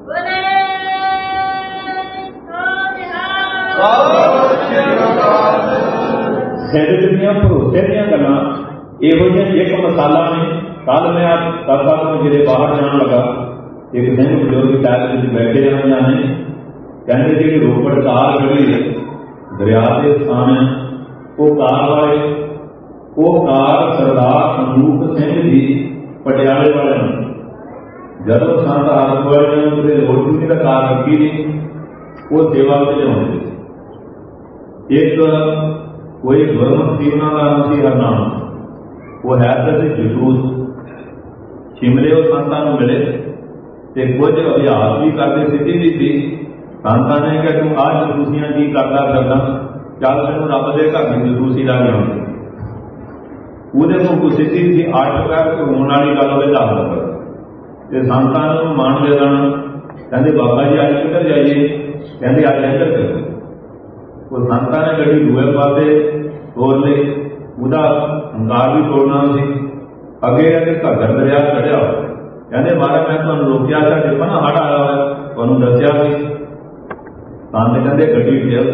सिद्ध दियां भरोसे दियां गल्लां इहो जिहियां एक मसाला ने। कल मैं करता तो जिहड़े बाहर जान लगा, एक सिंह बजुर्ग शायद बैठे जाने, कहते जी रोपड़ कार खड़ी है दरिया के स्थान है, वो कार वाले वो कार सरदार अनूप सिंह जी पटियाले वाले ने, जदों संत हरगोबिंद ने रोटी का कार रखी नहीं, वो सेवा से लियाते। एक कोई गुरमुख सी उन्होंने नाम सी हरनाम, वो है तो जसूस शिमले वो संतां नूं मिले ते कुछ अभ्यास भी करते सिद्धि भी थी। संतां ने कहा तू आ जसूसियां की करता करदा, चल तैनूं रब दे घर की जसूसी ला के आउंदी। ਉਹਦੇ ਕੋਲ ਕੋਈ ਸਿੱਧੀ ਸੀ 8 ਪੈਰ ਤੇ ਹੋਣ ਵਾਲੀ ਗੱਲ ਉਹਦੇ ਦੱਸ ਦਿੱਤਾ ਤੇ ਸੰਤਾਂ ਨੂੰ ਮਾਣ ਦੇ ਦੇਣਾ। ਕਹਿੰਦੇ ਬਾਬਾ ਜੀ ਅੱਜ ਕਿੱਧਰ ਜਾਈਏ, ਕਹਿੰਦੇ ਅੱਜ ਇੱਧਰ ਚਲੋ। ਉਹ ਸੰਤਾਂ ਨੇ ਗੱਡੀ ਦੂਏ ਪਾਸੇ ਤੋਰ ਲਈ, ਉਹਦਾ ਹੰਕਾਰ ਵੀ ਤੋੜਨਾ ਸੀ। ਅੱਗੇ ਅੱਗੇ ਘੱਗਰ ਦਰਿਆ ਚੜਿਆ, ਕਹਿੰਦੇ ਮਹਾਰਾਜ ਮੈਂ ਤੁਹਾਨੂੰ ਰੋਕਿਆ ਸਾਡੇ ਪਨਾ ਹੜ ਆਇਆ ਹੋਇਆ, ਤੁਹਾਨੂੰ ਦੱਸਿਆ ਸੀ। ਸੰਤ ਕਹਿੰਦੇ ਗੱਡੀ ਠੇਲ,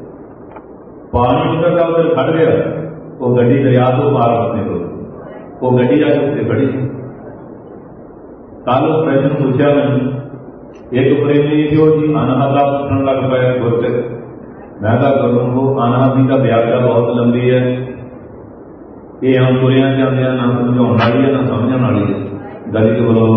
ਪਾਣੀ ਉਧਰ ਦਾ ਉਧਰ ਖੜ ਗਿਆ, वो गड्डी दरिया तो पार होने को, वो गड्डी जाके उत्ते खड़ी। कल प्रश्न पूछा मैंने, एक प्रेमी जो जी अनहद का पूछने लग पाया गुरसे, मैं क्या करूँ, वो अनहद की व्याख्या बहुत लंबी है, ये हम तुरिया जाते हैं ना समझाने वाली है ना समझने वाली है। गली के बोलो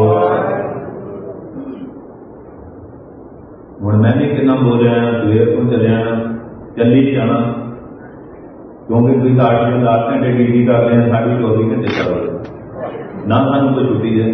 हूँ मैं भी कितना बोल रहा सवेर को चलिया चली जाना, क्योंकि कोई 8 या 10 घंटे ड्यूटी कर रहे हैं, साढ़े 24 घंटे चल रहे ना, सानू कोई छुट्टी है,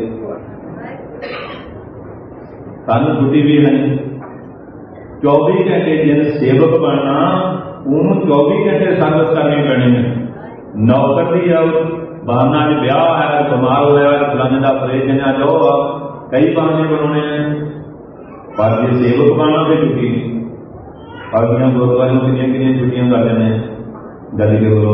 सानू छुट्टी भी है। 24 घंटे जिन सेवक बनना उन्होंने 24 घंटे संगत करनी पैनी है। नौकर की जाओ बहाना च ब्याह है, बीमार होया फलाने का ऑपरेशन है, जाओ कई बहाने बनाने हैं, पर जो सेवक बनना तो छुट्टी नहीं। बाकी गुरुद्वारे किनिया छुट्टियां कर देने गल के बोलो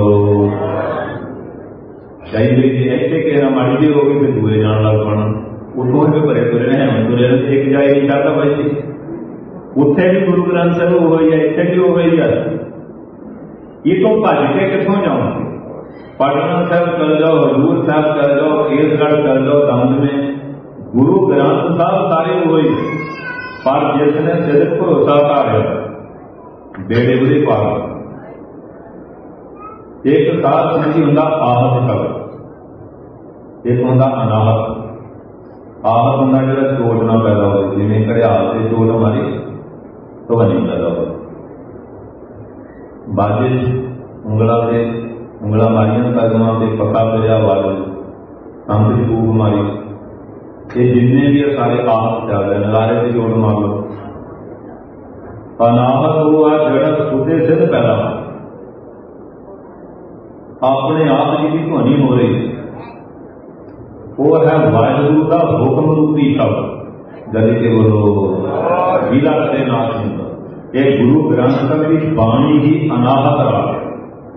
चाहिए कि इतने कहना माड़ी जी हो गई, फिर दूरे जान लग पाना, उतों भी भरे तुरे रहे तुरे एक जाए नहीं चाहता भाई जी। उत्थे भी गुरु ग्रंथ साहिब हो गई है, इतने भी हो गई है, ये तो भज के कितों जाओ, पटना साहब चल जाओ, हजूर साहब चल जाओ, केसगढ़ चल जाओ, दंद में गुरु ग्रंथ साहब सारे हो गई, पर जिसने सिर्फ भरोसा धारिया बेड़े बुरी पा गए। एक साध संगी होंदा आहत शब्द, एक होंदा अनाहत। आहत होंदा जो चोट ना पैदा हो, जिवें घड़ियाल से चोट हमारी तो नहीं पैदा हो। बाजे ਉਂਗਲਾਂ ਮਾਰੀਆਂ ਕਦਮਾਂ ਤੇ ਪੱਕਾ ਕਰਿਆ ਵੱਲ ਸੰਤ ਦੀ ਫੂਕ ਮਾਰੀ। ਇਹ ਜਿੰਨੇ ਵੀ ਸਾਰੇ ਆਪ ਚੱਲਦੇ ਨਗਾਰੇ ਤੇ ਜੋੜ ਮਾਰ ਲਓ। ਅਨਾਹਤ ਉਹ ਆ ਜਿਹੜਾ ਸੁਦੇ ਸਿੱਧ ਪੈਦਾ ਆਪਣੇ ਆਪ ਜਿਹਦੀ ਧੁਨੀ ਹੋ ਰਹੀ, ਉਹ ਹੈ ਵਾਹਿਗੁਰੂ ਦਾ ਹੁਕਮ ਰੂਪੀ ਸ਼ਬਦ। ਜਦ ਕਿ ਬੋਲੋ ਗੀਲਾ ਕਦੇ ਨਾਸ਼ ਹੁੰਦਾ। ਇਹ ਗੁਰੂ ਗ੍ਰੰਥ ਸਾਹਿਬ ਦੀ ਬਾਣੀ ਹੀ ਅਨਾਹਤ ਰਾਗ ਹੈ।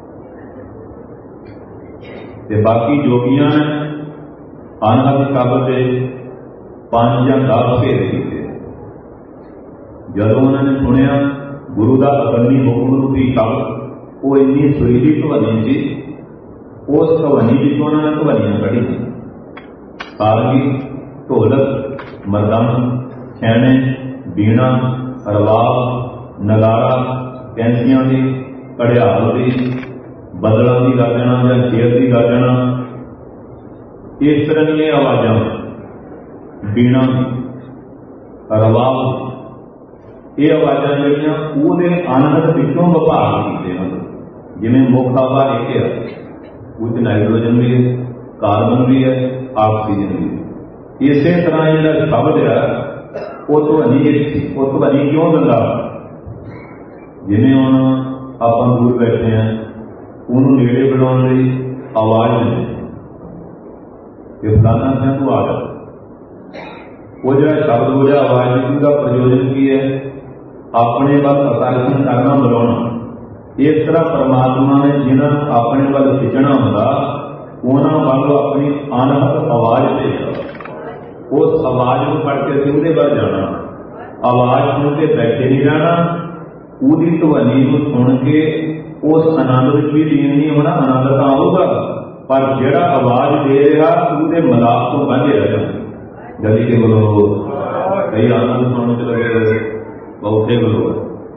ਤੇ ਬਾਕੀ ਜੋਗੀਆਂ ਨੇ ਅਨਹਦ ਸ਼ਬਦ ਦੇ 5 ਜਾਂ 10 ਭੇਦ ਕੀਤੇ। ਜਦੋਂ ਉਹਨਾਂ ਨੇ ਸੁਣਿਆ ਗੁਰੂ ਦਾ ਅਗਨੀ ਹੁਕਮ ਰੂਪੀ ਸ਼ਬਦ, ਉਹ ਇੰਨੀ ਸੁਰੀਲੀ ਧਵਨੀ ਸੀ, ਉਸ ਧਵਨੀ ਵਿੱਚ ਉਹਨਾਂ ਨੇ ਧਵਨੀਆਂ ਕੱਢੀਆਂ। ਸਾਰੰਗੀ, ਢੋਲਕ, ਮਰਦੰਗ, ਛੈਣੇ, ਬੀਣਾ, ਰਵਾਬ, ਨਗਾਰਾ, ਕੈਂਸੀਆਂ ਦੀ, ਘੜਿਆਲ ਦੀ, ਬਦਲਾਂ ਦੀ ਗਰਜਣਾ ਜਾਂ ਸ਼ੇਰ ਦੀ ਗਰਜਣਾ, ਇਸ ਤਰ੍ਹਾਂ ਦੀਆਂ ਆਵਾਜ਼ਾਂ, ਬੀਣਾ, ਰਵਾਬ, ਇਹ ਆਵਾਜ਼ਾਂ ਜਿਹੜੀਆਂ ਉਹਦੇ ਆਨੰਦ ਵਿੱਚੋਂ ਵਿਭਾਗ ਕੀਤੇ ਹਨ। ਜਿਵੇਂ ਮੁੱਖ ਹਵਾ ਇੱਕ ਹੈ, ਉਹ 'ਚ ਨਾਈਟ੍ਰੋਜਨ ਵੀ ਹੈ, ਕਾਰਬਨ ਵੀ ਹੈ, ਆਕਸੀਜਨ ਵੀ ਹੈ। ਇਸੇ ਤਰ੍ਹਾਂ ਜਿਹੜਾ ਸ਼ਬਦ ਹੈ ਉਹ ਧਵਨੀ ਇੱਕ ਸੀ। ਉਹ ਧਵਨੀ ਕਿਉਂ ਦਿੰਦਾ? ਜਿਵੇਂ ਹੁਣ ਆਪਾਂ ਦੂਰ ਬੈਠੇ ਹਾਂ, ਉਹਨੂੰ ਨੇੜੇ ਬਣਾਉਣ ਲਈ ਆਵਾਜ਼ ਦਿੰਦੇ ਕਿ ਫਲਾਣਾ ਸਿੰਘ ਤੂੰ ਆ ਜਾ। ਉਹ ਜਿਹੜਾ ਸ਼ਬਦ ਹੋ ਜਾ ਆਵਾਜ਼ ਦਿੱਤੀ ਦਾ ਪ੍ਰਯੋਜਨ ਕੀ ਹੈ? ਆਪਣੇ ਵੱਲ ਆਕਰਸ਼ਣ ਕਰਨਾ, ਬੁਲਾਉਣਾ। ਇਸ ਤਰ੍ਹਾਂ ਪਰਮਾਤਮਾ ਨੇ ਜਿਹਨਾਂ ਨੂੰ ਆਪਣੇ ਵੱਲ ਖਿੱਚਣਾ ਹੁੰਦਾ, ਉਹਨਾਂ ਵੱਲ ਆਪਣੀ ਅਨਹਦ ਆਵਾਜ਼ ਭੇਜਦਾ। ਉਸ ਆਵਾਜ਼ ਨੂੰ ਪੜ੍ਹ ਕੇ ਅਸੀਂ ਉਹਦੇ ਵੱਲ ਜਾਣਾ। ਆਵਾਜ਼ ਸੁਣ ਕੇ ਬੈਠੇ ਨਹੀਂ ਰਹਿਣਾ, ਉਹਦੀ ਧਵਨੀ ਨੂੰ ਸੁਣ ਕੇ ਉਸ ਆਨੰਦ ਵਿੱਚ ਵੀ ਲੀਨ ਨਹੀਂ ਹੋਣਾ। ਆਨੰਦ ਤਾਂ ਆਊਗਾ, ਪਰ ਜਿਹੜਾ ਆਵਾਜ਼ ਦੇ ਰਿਹਾ ਉਹਦੇ ਮਿਲਾਪ ਤੋਂ ਵਾਂਝੇ ਰਹਿ ਜਾਣਾ। ਜਦ ਕਿ ਬੋਲੋ ਕਈ ਆਨੰਦ ਸੁਣਨ ਚ ਲੱਗੇ ਬਹੁਤੇ ਬੋਲੋ,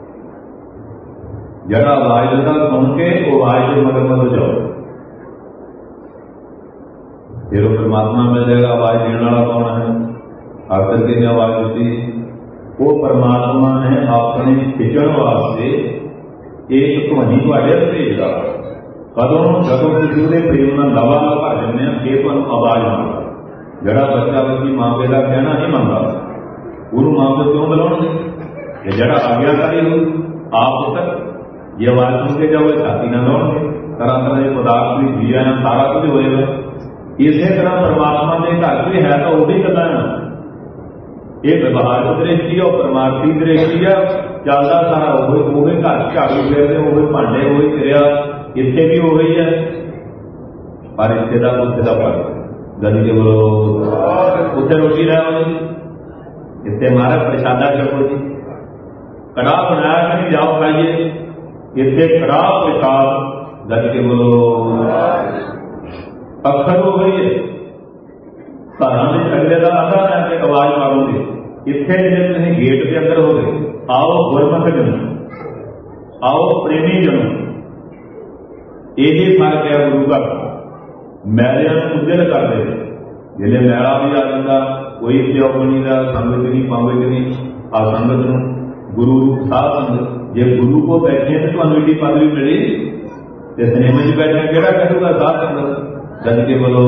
ਜਿਹੜਾ ਆਵਾਜ਼ ਦਿੰਦਾ ਸੁਣ ਕੇ ਉਹ ਆਵਾਜ਼ ਦੇ ਮਗਰ ਜਾਓ, ਫਿਰ ਉਹ ਪਰਮਾਤਮਾ ਮਿਲ ਜਾਏਗਾ। ਆਵਾਜ਼ ਦੇਣ ਵਾਲਾ ਕੌਣ ਹੈ? ਆਖਰ ਕਿਹਨੇ ਆਵਾਜ਼ ਦਿੱਤੀ? ਉਹ ਪਰਮਾਤਮਾ ਨੇ ਆਪਣੇ ਖਿੱਚਣ ਵਾਸਤੇ ਇੱਕ ਧਵਨੀ ਤੁਹਾਡੇ ਭੇਜਦਾ। ਕਦੋਂ? ਜਦੋਂ ਤੁਸੀਂ ਉਹਦੇ ਪ੍ਰੇਮ ਨਾਲ ਲਵਾ ਲਵਾ ਜਾਂਦੇ ਆ, ਫਿਰ ਤੁਹਾਨੂੰ ਆਵਾਜ਼ ਆਉਂਦਾ। ਜਿਹੜਾ ਬੱਚਾ ਬੱਚੀ ਮਾਂ ਪਿਓ ਦਾ ਕਹਿਣਾ ਨਹੀਂ ਮੰਨਦਾ, ਉਹਨੂੰ ਮਾਂ ਪਿਓ ਕਿਉਂ ਬੁਲਾਉਣਗੇ? ਇਹ ਜਿਹੜਾ ਆਗਿਆਕਾਰੀ ਹੋਊ ਆਪ ਪੁੱਤਰ, ਜੇ ਆਵਾਜ਼ ਸੁਣ ਕੇ ਜਾਓ ਛਾਤੀ ਨਾਲ ਲਾਉਣਗੇ। ਤਰ੍ਹਾਂ ਤਰ੍ਹਾਂ ਦੇ ਪਦਾਰਥ ਵੀ ਜੀਆ ਨਾਲ ਸਾਰਾ ਕੁਝ ਹੋਏਗਾ। ਇਸੇ ਤਰ੍ਹਾਂ ਪਰਮਾਤਮਾ ਦੇ ਘਰ ਵੀ ਹੈ ਤਾਂ ਉਹੀ ਗੱਲਾਂ ਆ। ਇਹ ਵਿਵਹਾਰਕ ਦ੍ਰਿਸ਼ਟੀ ਆ, ਉਹ ਪਰਮਾਰਥੀ ਦ੍ਰਿਸ਼ਟੀ ਆ। ਚੱਲਦਾ ਸਾਰਾ ਉਹੀ ਘਰ ਝਾੜੂ ਫੇਰਦੇ, ਉਹੀ ਭਾਂਡੇ, ਉਹੀ ਕਿਰਿਆ। ਇੱਥੇ ਵੀ ਉਹੀ ਹੈ, ਪਰ ਇੱਥੇ ਦਾ ਉੱਥੇ ਦਾ ਫਰਕ। ਜਦ ਕਿ ਬੋਲੋ ਉੱਥੇ ਰੋਟੀ ਲੈ ਆਓ ਜੀ, ਇੱਥੇ ਮਹਾਰਾਜ ਪ੍ਰਸ਼ਾਦਾ ਛਕੋ ਜੀ। ਕੜਾਹ ਬਣਾਇਆ ਕਰੀ ਜਾਓ ਖਾਈਏ, ਇੱਥੇ ਕੜਾਹ ਪ੍ਰਸ਼ਾਦ। ਜਦ ਕਿ ਬੋਲੋ ਅੱਖਰ ਹੋ ਗਈ ਹੈ। ਘਰਾਂ ਦੇ ਛੱਡੇ ਦਾ ਆਧਾਰ ਹੈ ਕਿ ਆਵਾਜ਼ ਮਾਰੋਗੇ। ਇੱਥੇ ਜਿਹੜੇ ਤੁਸੀਂ ਗੇਟ ਦੇ ਅੰਦਰ ਹੋ ਗਏ, ਆਓ ਗੁਰਮੁਖ ਜਨੋ, ਆਓ ਪ੍ਰੇਮੀ ਜਨੋ। ਇਹ ਫਰਕ ਹੈ ਗੁਰੂ ਘਰ। ਮੈਲਿਆਂ ਨੂੰ ਉਜਲ ਕਰਦੇ, ਜਿਹੜੇ ਮੈਲਾ ਵੀ ਆ ਜਾਂਦਾ, ਕੋਈ ਪਿਓਣੀ ਦਾ ਸੰਗਤ ਨਹੀਂ ਪਾਵੇਗੀ ਨਹੀਂ। ਆ ਸੰਗਤ ਨੂੰ ਗੁਰੂ ਰੂਪ ਸਾਧ ਸੰਗਤ। ਜੇ ਗੁਰੂ ਕੋ ਬੈਠੇ ਤਾਂ ਤੁਹਾਨੂੰ ਇਹਦੀ ਪਦਵੀ ਮਿਲੀ, ਤੇ ਸਿਨੇਮੇ 'ਚ ਬੈਠੇ ਕਿਹੜਾ ਕਹੂਗਾ ਸਾਧ ਸੰਗਤ? ਜਦ ਕਿ ਬੋਲੋ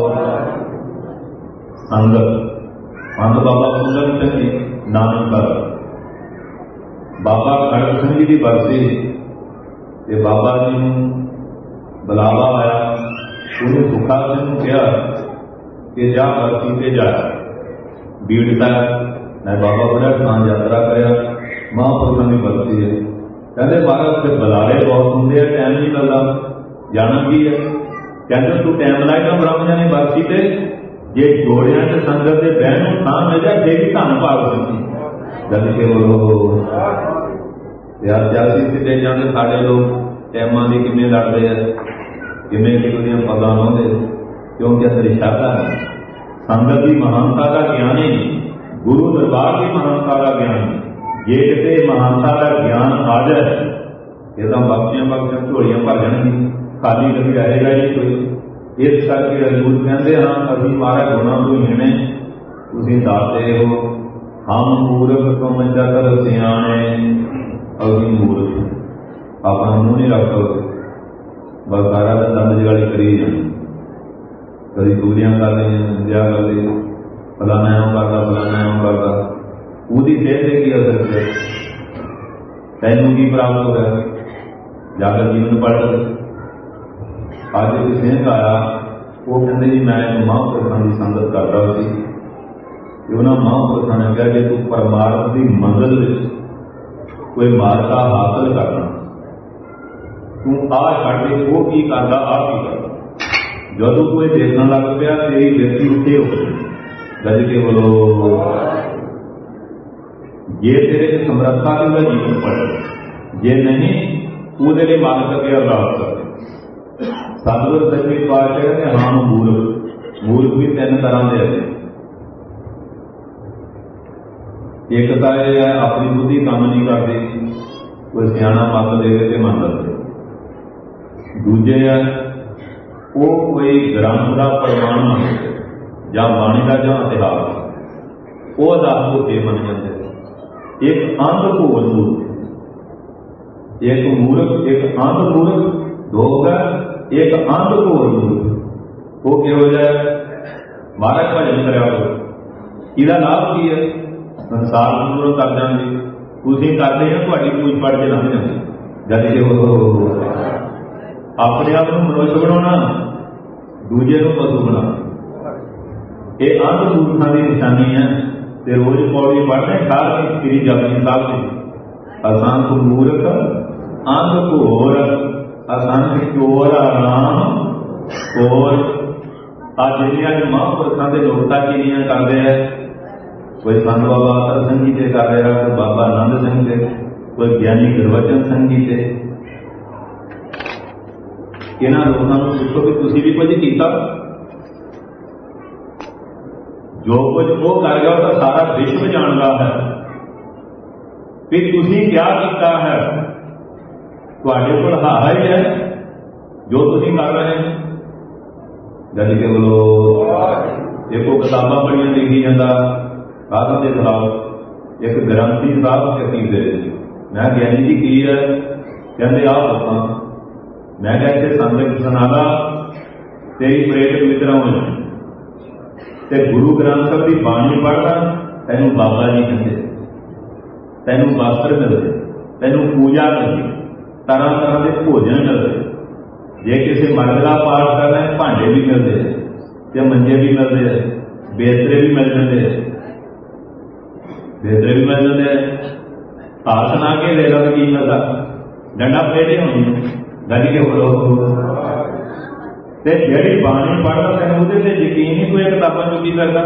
ਸੰਗਤ। ਸੰਤ ਬਾਬਾ ਸੁੰਦਰ ਸਿੰਘ ਜੀ ਨਾਨਕਸਰ, ਬਾਬਾ ਖੜਕ ਸਿੰਘ ਜੀ ਦੀ ਬਰਸੀ, ਤੇ ਬਾਬਾ ਜੀ ਨੂੰ ਬੁਲਾਵਾ ਆਇਆ। ਉਹਨੇ ਸੁੱਖਾ ਸਿੰਘ ਨੂੰ ਕਿਹਾ ਕਿ ਜਾ ਬਰਸੀ ਤੇ ਜਾ। ਬੀੜਤਾ ਮੈਂ ਬਾਬਾ ਬੜਾ ਸਥਾਨ ਯਾਤਰਾ ਕਰਿਆ, ਮਹਾਂਪੁਰਖਾਂ ਦੀ ਬਰਸੀ ਹੈ। ਕਹਿੰਦੇ ਮਹਾਰਾਜ ਤੇ ਬੁਲਾਰੇ ਬਹੁਤ ਹੁੰਦੇ ਆ, ਟਾਈਮ ਨਹੀਂ ਮਿਲਦਾ। ਜਾਣਾ ਕੀ ਹੈ? ਕਹਿੰਦੇ ਤੂੰ ਟਾਈਮ ਲਾਏਗਾ ਬ੍ਰਾਹਮਣਾਂ ਨੇ ਬਰਸੀ ਤੇ, ਜੇ ਜੋੜਿਆਂ ਚ ਸੰਗਤ ਦੇ ਬਹਿਣ ਨੂੰ ਥਾਂ ਮਿਲ ਜਾਏ ਫਿਰ ਵੀ ਧੰਨ ਭਾਗ ਦਿੰਦੀ। ਜਦ ਕਿ ਉਹ ਯਾਰ ਸਿਆਸੀ ਸਿੱਧੇ ਜਾਂਦੇ, ਸਾਡੇ ਲੋਕ ਟਾਈਮਾਂ ਦੀ ਕਿਵੇਂ ਲੜਦੇ ਆ, ਕਿਵੇਂ ਕਿ ਉਹਦੀਆਂ ਪੱਗਾਂ ਲਾਉਂਦੇ, ਕਿਉਂਕਿ ਅਸਲੀ ਸ਼ਰਧਾ ਨਹੀਂ। ਸੰਗਤ ਦੀ ਮਹਾਨਤਾ ਦਾ ਗਿਆਨ ਹੀ ਨਹੀਂ, ਗੁਰੂ ਦਰਬਾਰ ਦੀ ਮਹਾਨਤਾ ਦਾ ਗਿਆਨ। ਜੇ ਕਿਤੇ ਮਹਾਨਤਾ ਦਾ ਗਿਆਨ ਆ ਜਾਏ, ਇਹ ਤਾਂ ਬਖਸ਼ੀਆਂ ਝੋਲੀਆਂ ਭਰ ਜਾਣਗੀਆਂ, ਖਾਲੀ ਕਦੀ ਰਹੇਗਾ ਹੀ ਕੋਈ। ਇਸ ਕਰਕੇ ਹਜ਼ੂਰ ਕਹਿੰਦੇ ਹਾਂ ਅਸੀਂ ਮਹਾਰਾਜ ਗੁਣਾਂ ਤੋਂ ਹੀਣੇ, ਤੁਸੀਂ ਦਾਤੇ ਹੋ। ਹਮ ਮੂਰਖ ਤੁਮ ਜਗਤ ਸਿਆਣੇ, ਅਸੀਂ ਮੂਰਖ। अपना मूँह नहीं रख सकते, बस सारा दिन दंद जगाली करी जाए, कभी चूलियां कर ली, ब्याह कर ली, फलाना एवं करता फलाना एवं करता, उसकी सेहत से की असर किया, तैनू की प्राप्त हो गया, जाकर जीवन पढ़ ले। अज एक सिंह आया, वो कहते जी मैं महापुरुषों की संगत कर रहा सी, उन्होंने महापुरुषों ने कहा कि तू परमार्थ की मंजिल में कोई मार्गा हासिल करना, तू आ छड़ के वो की करता आ की करता, जदों कोई देखने लग पाया तेरी व्यक्ति उत्थे हो गज के बोलो, जे तेरे समर्था की जीवन पड़े, जे नहीं वो मालिक अगे अरदास कर। सतगुरु सच्चे पातशाह कहते हाँ मूर्ख, मूर्ख भी तीन तरह के है। एक तो यह है अपनी बुद्धि काम नहीं करती, कोई सियाना मत देवे तो मन दे। दूजे है वो कोई ग्रंथ का प्रमाण या बाणी का ਜਾਂ इतिहास वो दस भोटे बन जाते। एक अंध घोर मूर्ख, एक मूर्ख, एक अंध मूर्ख, दो है एक अंध घोर मूर्ख। वो किहो जाए महाराज भजन करा, इसका लाभ की है, संसार दूरों कर जाएंगे, तुम करते हैं थोड़ी पूछ पढ़ के लंघ जाए, जद कि अपने आप को मनुष्य बनाना, दूजे को पशु बनाना, ये अंध मूर्खों की निशानी है। तो रोज पौड़ी पढ़ने खास श्री जपजी साहब जी, असंख मूर्ख अंध घोर असंख चोर राम और आज जिन्हें महापुरुषों के लोकता किनियां करते हैं, कोई संत बाबा अतर संघी से कर रहा, कोई बाबा आनंद सिंह से, कोई ज्ञानी गुरबचन संघी से। इन्होंने लोगों को पूछो कि तुम भी कुछ किया, जो कुछ वो कर गया तो सारा विश्व जानता है कि तुम क्या किया है, तुहाडे कोल हाहा ही है जो तुम कर रहे हैं। जद के बोलो देखो किताबा बड़िया लिखी जाता साधन के खिलाफ, एक ग्रंथी साहब चकी दे, मैं ज्ञानी जी की है, कहते आ दसा, मैं क्या इतने संगत सुनागा तेरी प्रेरित मित्र हो जाए, ते गुरु ग्रंथ ਸਾਹਿਬ की बाणी पढ़दा तैनू बाबा जी कहते, तैनू वस्त्र मिलते, तैनू पूजा मिलती, तरह तरह के भोजन मिलते, जे किसी मर्द का पाठ कर रहे हैं भांडे भी मिलते हैं, ते मंजे भी मिलते हैं, बेसरे भी मिल जाते हैं, बेसरे भी मिल जाते हैं, हाथ ना के ले रहा की मिलता, डंडा पेटे होनी गज के बोलो। जी बाणी पढ़ता तेन वो यकीन ही कोई किताबों चो की करता,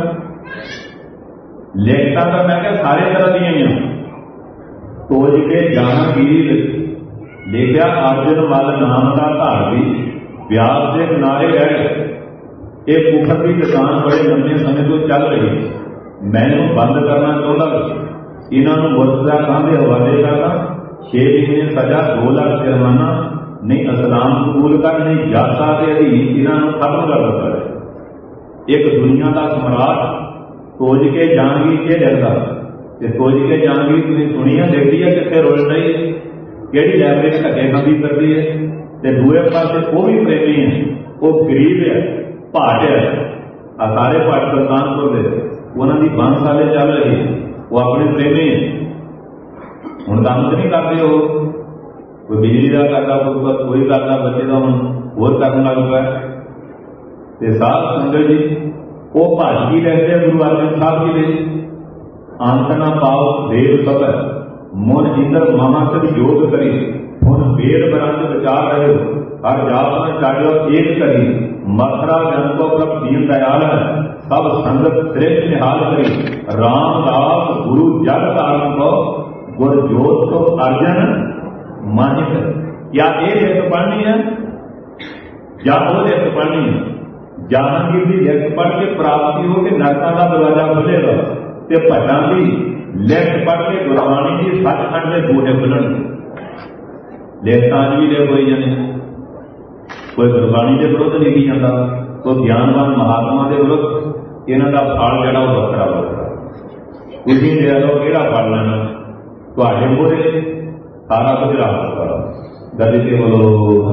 लिखता तो मैं क्या सारे तरह दियाँ खोज के जहांगीर लिखा अर्जुन मल नाम का धारवी, व्यास के किनारे रह गए, ये पुखर की किसान बड़े लंबे समय तो चल रही, मैनू बंद करना चाहता, इन्होंने मुर्तजा खां के हवाले करता, 6 महीने सजा 2 लाख जुर्माना, नहीं इस्लाम कबूल कर, नहीं जाता के अधीन इन्होंने खत्म कर दिता है। एक दुनिया का सम्राट खोज के जहांगीर के लिखता, खोज के जहांगीर तुम सुनी है देखी है कितने रोल रही है, कि लाइब्रेरी धक्के खाती करती है, तो दूसरे पास वो भी प्रेमी है, वो गरीब है, भाट है, सारे भाट सुल्तानपुर के उन्होंने बांसाले चल रही है, वो अपने प्रेमी है, हूँ काम तो नहीं करते हो, कोई बिजली का करता, कोई करता, बच्चे का हूँ होर करने लग पाया। साध संगत जी वो भाजी रहते हैं गुरु अर्जन साहब जी ने, अंत ना पाओ देव सब है, मुन इंद्र मामासर योग करी, मुन वेद ब्रंथ विचार रहे हो, हर जात में चाहो एक करी, मथुरा जनको प्रभ दीन दयाल है, सब संगत श्रेष्ठ निहाल करी, रामदास गुरु जग कारण को गुर जोत को अर्जन मानित। क्या ये लिखत पढ़नी है या वो लिखत पढ़नी है? जहांगीर की लिखत पढ़ के प्राप्ति हो के नरकों का दरवाजा खुलेगा, ते भट्टां की लिखत पढ़ के गुरबाणी की सचखंड के बूहे खुलणगे। लिखत अज भी लिख होई जाने, कोई गुरबाणी के विरुद्ध लिखी जाता, कोई ज्ञानवान महात्मा के विरुद्ध, इन्हों का फल जड़ा वखरा वखरा। तुम ले लो कि फल लेना, थोड़े मोरे सारा कुछ रख सकता। गज के बोलो।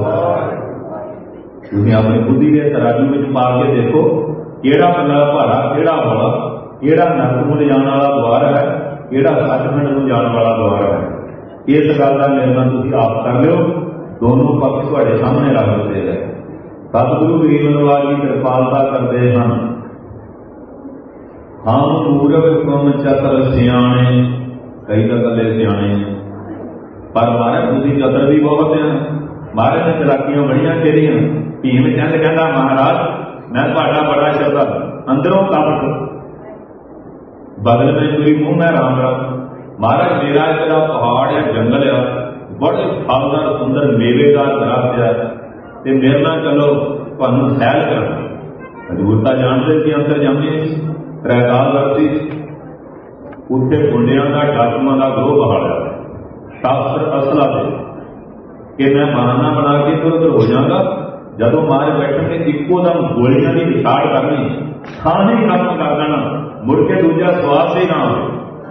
तुसीं अपनी बुद्धि के तराजू में पा के देखो किहड़ा पल्ला भारा, किहड़ा हौला, किहड़ा नरक नूं लिजाण वाला द्वार है, किहड़ा सचखंड नूं जाण वाला द्वार है। इस गल का निर्णय तुसीं आप कर लिओ। दोनों पक्ष तुहाडे सामने रख दिते हैं। सतगुरु गरीब नवाज जी कृपालता करते हैं। हम मूर्ख तुम चतर सियाणे, कई तो कले सियाणे पर महाराज तुसीं चतर भी बहुत हैं। महाराज ने चलाकियां बड़ियां खेलियां। भीम चंद कहता महाराज मैं तुहाडा बड़ा शब्द अंदरों कपट, बदल में तुरी मुंह में राम राम। महाराज मेरा तेरा पहाड़ है, जंगल है, बड़े फलदार सुंदर मेवेदार दरख्त है, ते मेरे नाल चलो तुहानूं सैर करना। हजूर तां जानते सी अंदर जांदे त्रैकाल वरती उत्थे गुंडियां का डाकुआं का ग्रोह बहाड़ा, शास्त्र असला दे कि मैं बहाना बना के इधर उधर हो जाऊंगा। जदों मार बैठे इक्को दम गोलियां की विछाड़ करनी, खाने खत्म कर देना, मुड़ के दूजा स्वाद से ना आए।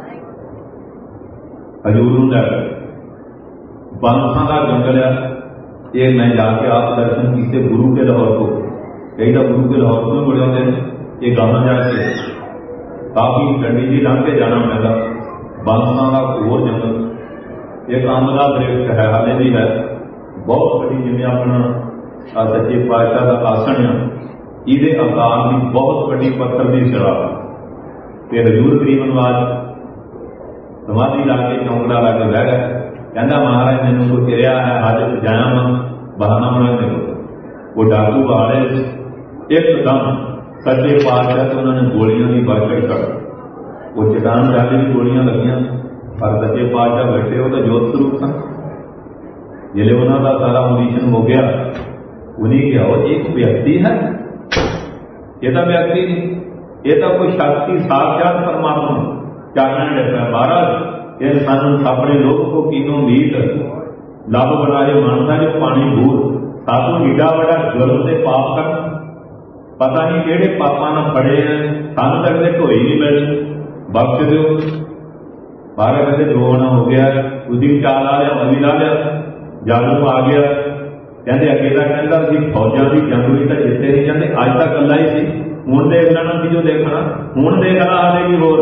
हजूर नूं लै बांसा का जंगल है, ये मैं जाके आप दर्शन किए गुरु के लाहौर को। कई तो गुरु के लाहौर को मुड़े होते हैं, ये गांव जाके काफी ठंडी जी लंघ के जाना पैदा। बांसा का होर जंगल, एक अंब का दरख्त है, हाले भी है बहुत बड़ी, जिम्मे अपना सच्चे पातशाह का आसन है, ये आकार की बहुत बड़ी पत्थर की सिरा। हजूर गरीब नवाज समाधि ला के चौंकड़ा ला के बह गए। कहता महाराज मैनू कोई किरिया है, अज जाया मैं बहाना बना के। वो डाकू वाले एकदम सच्चे पातशाह से उन्होंने गोलियां की बरकत कर, वो चट्टान डाले भी गोलियां लगियां, पर सच्चे पातशाह बैठे हो तो जोत स्वरूप सन। जिले उन्होंने सारा ऑडिशन हो गया, उन्हीं क्या वो एक व्यक्ति है, ये तो व्यक्ति नहीं, ये तो कोई शक्ति साक्षात परमात्मा चाहने लगता है। महाराज ये सानू अपने लोग को किनों मीत लभ बनाए मानता जो पानी भूर सातों ईडा बड़ा जुर्म से पाप कर, पता नहीं केड़े पापा ना फड़े हैं, सानू तक दे ढोई नहीं मिल, बख्श दो। महाराज कहते जो होना हो गया, उसी चाल आ लिया, अभी ला लिया, जादू आ गया। कहते अकेला कहता सी फौजा की जंग भी तो जिते नहीं जाते, अज तक कला ही सी, हूं देख लेना सी जो देखना, हूं देखना हाले भी होर।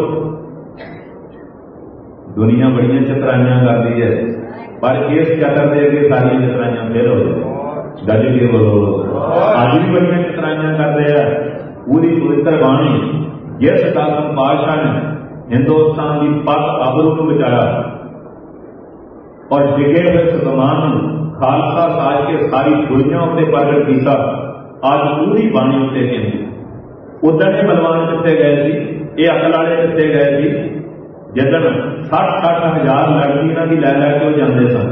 दुनिया बड़ियां चतराइयां करती है, पर इस चतर के अगे सारियां चतराइयां फेल हो जाए। गज के बोलो। अज भी बड़ियां चतराइयां करते हैं। पूरी पवित्र बाणी जिस दातम पातशाह ने हिंदुस्तान की पत आबरू को बचाया और डिगे हुए सलमान खालसा साज के सारी दुनिया उत्ते प्रगट किया, अज पूरी बाणी उत्ते कहती। उधर ये बलवान जिते गए थे, ये अकल वाले जिते गए थे, जिदन 60-60 हज़ार लड़की इन्हों की लै लैके जाते सन।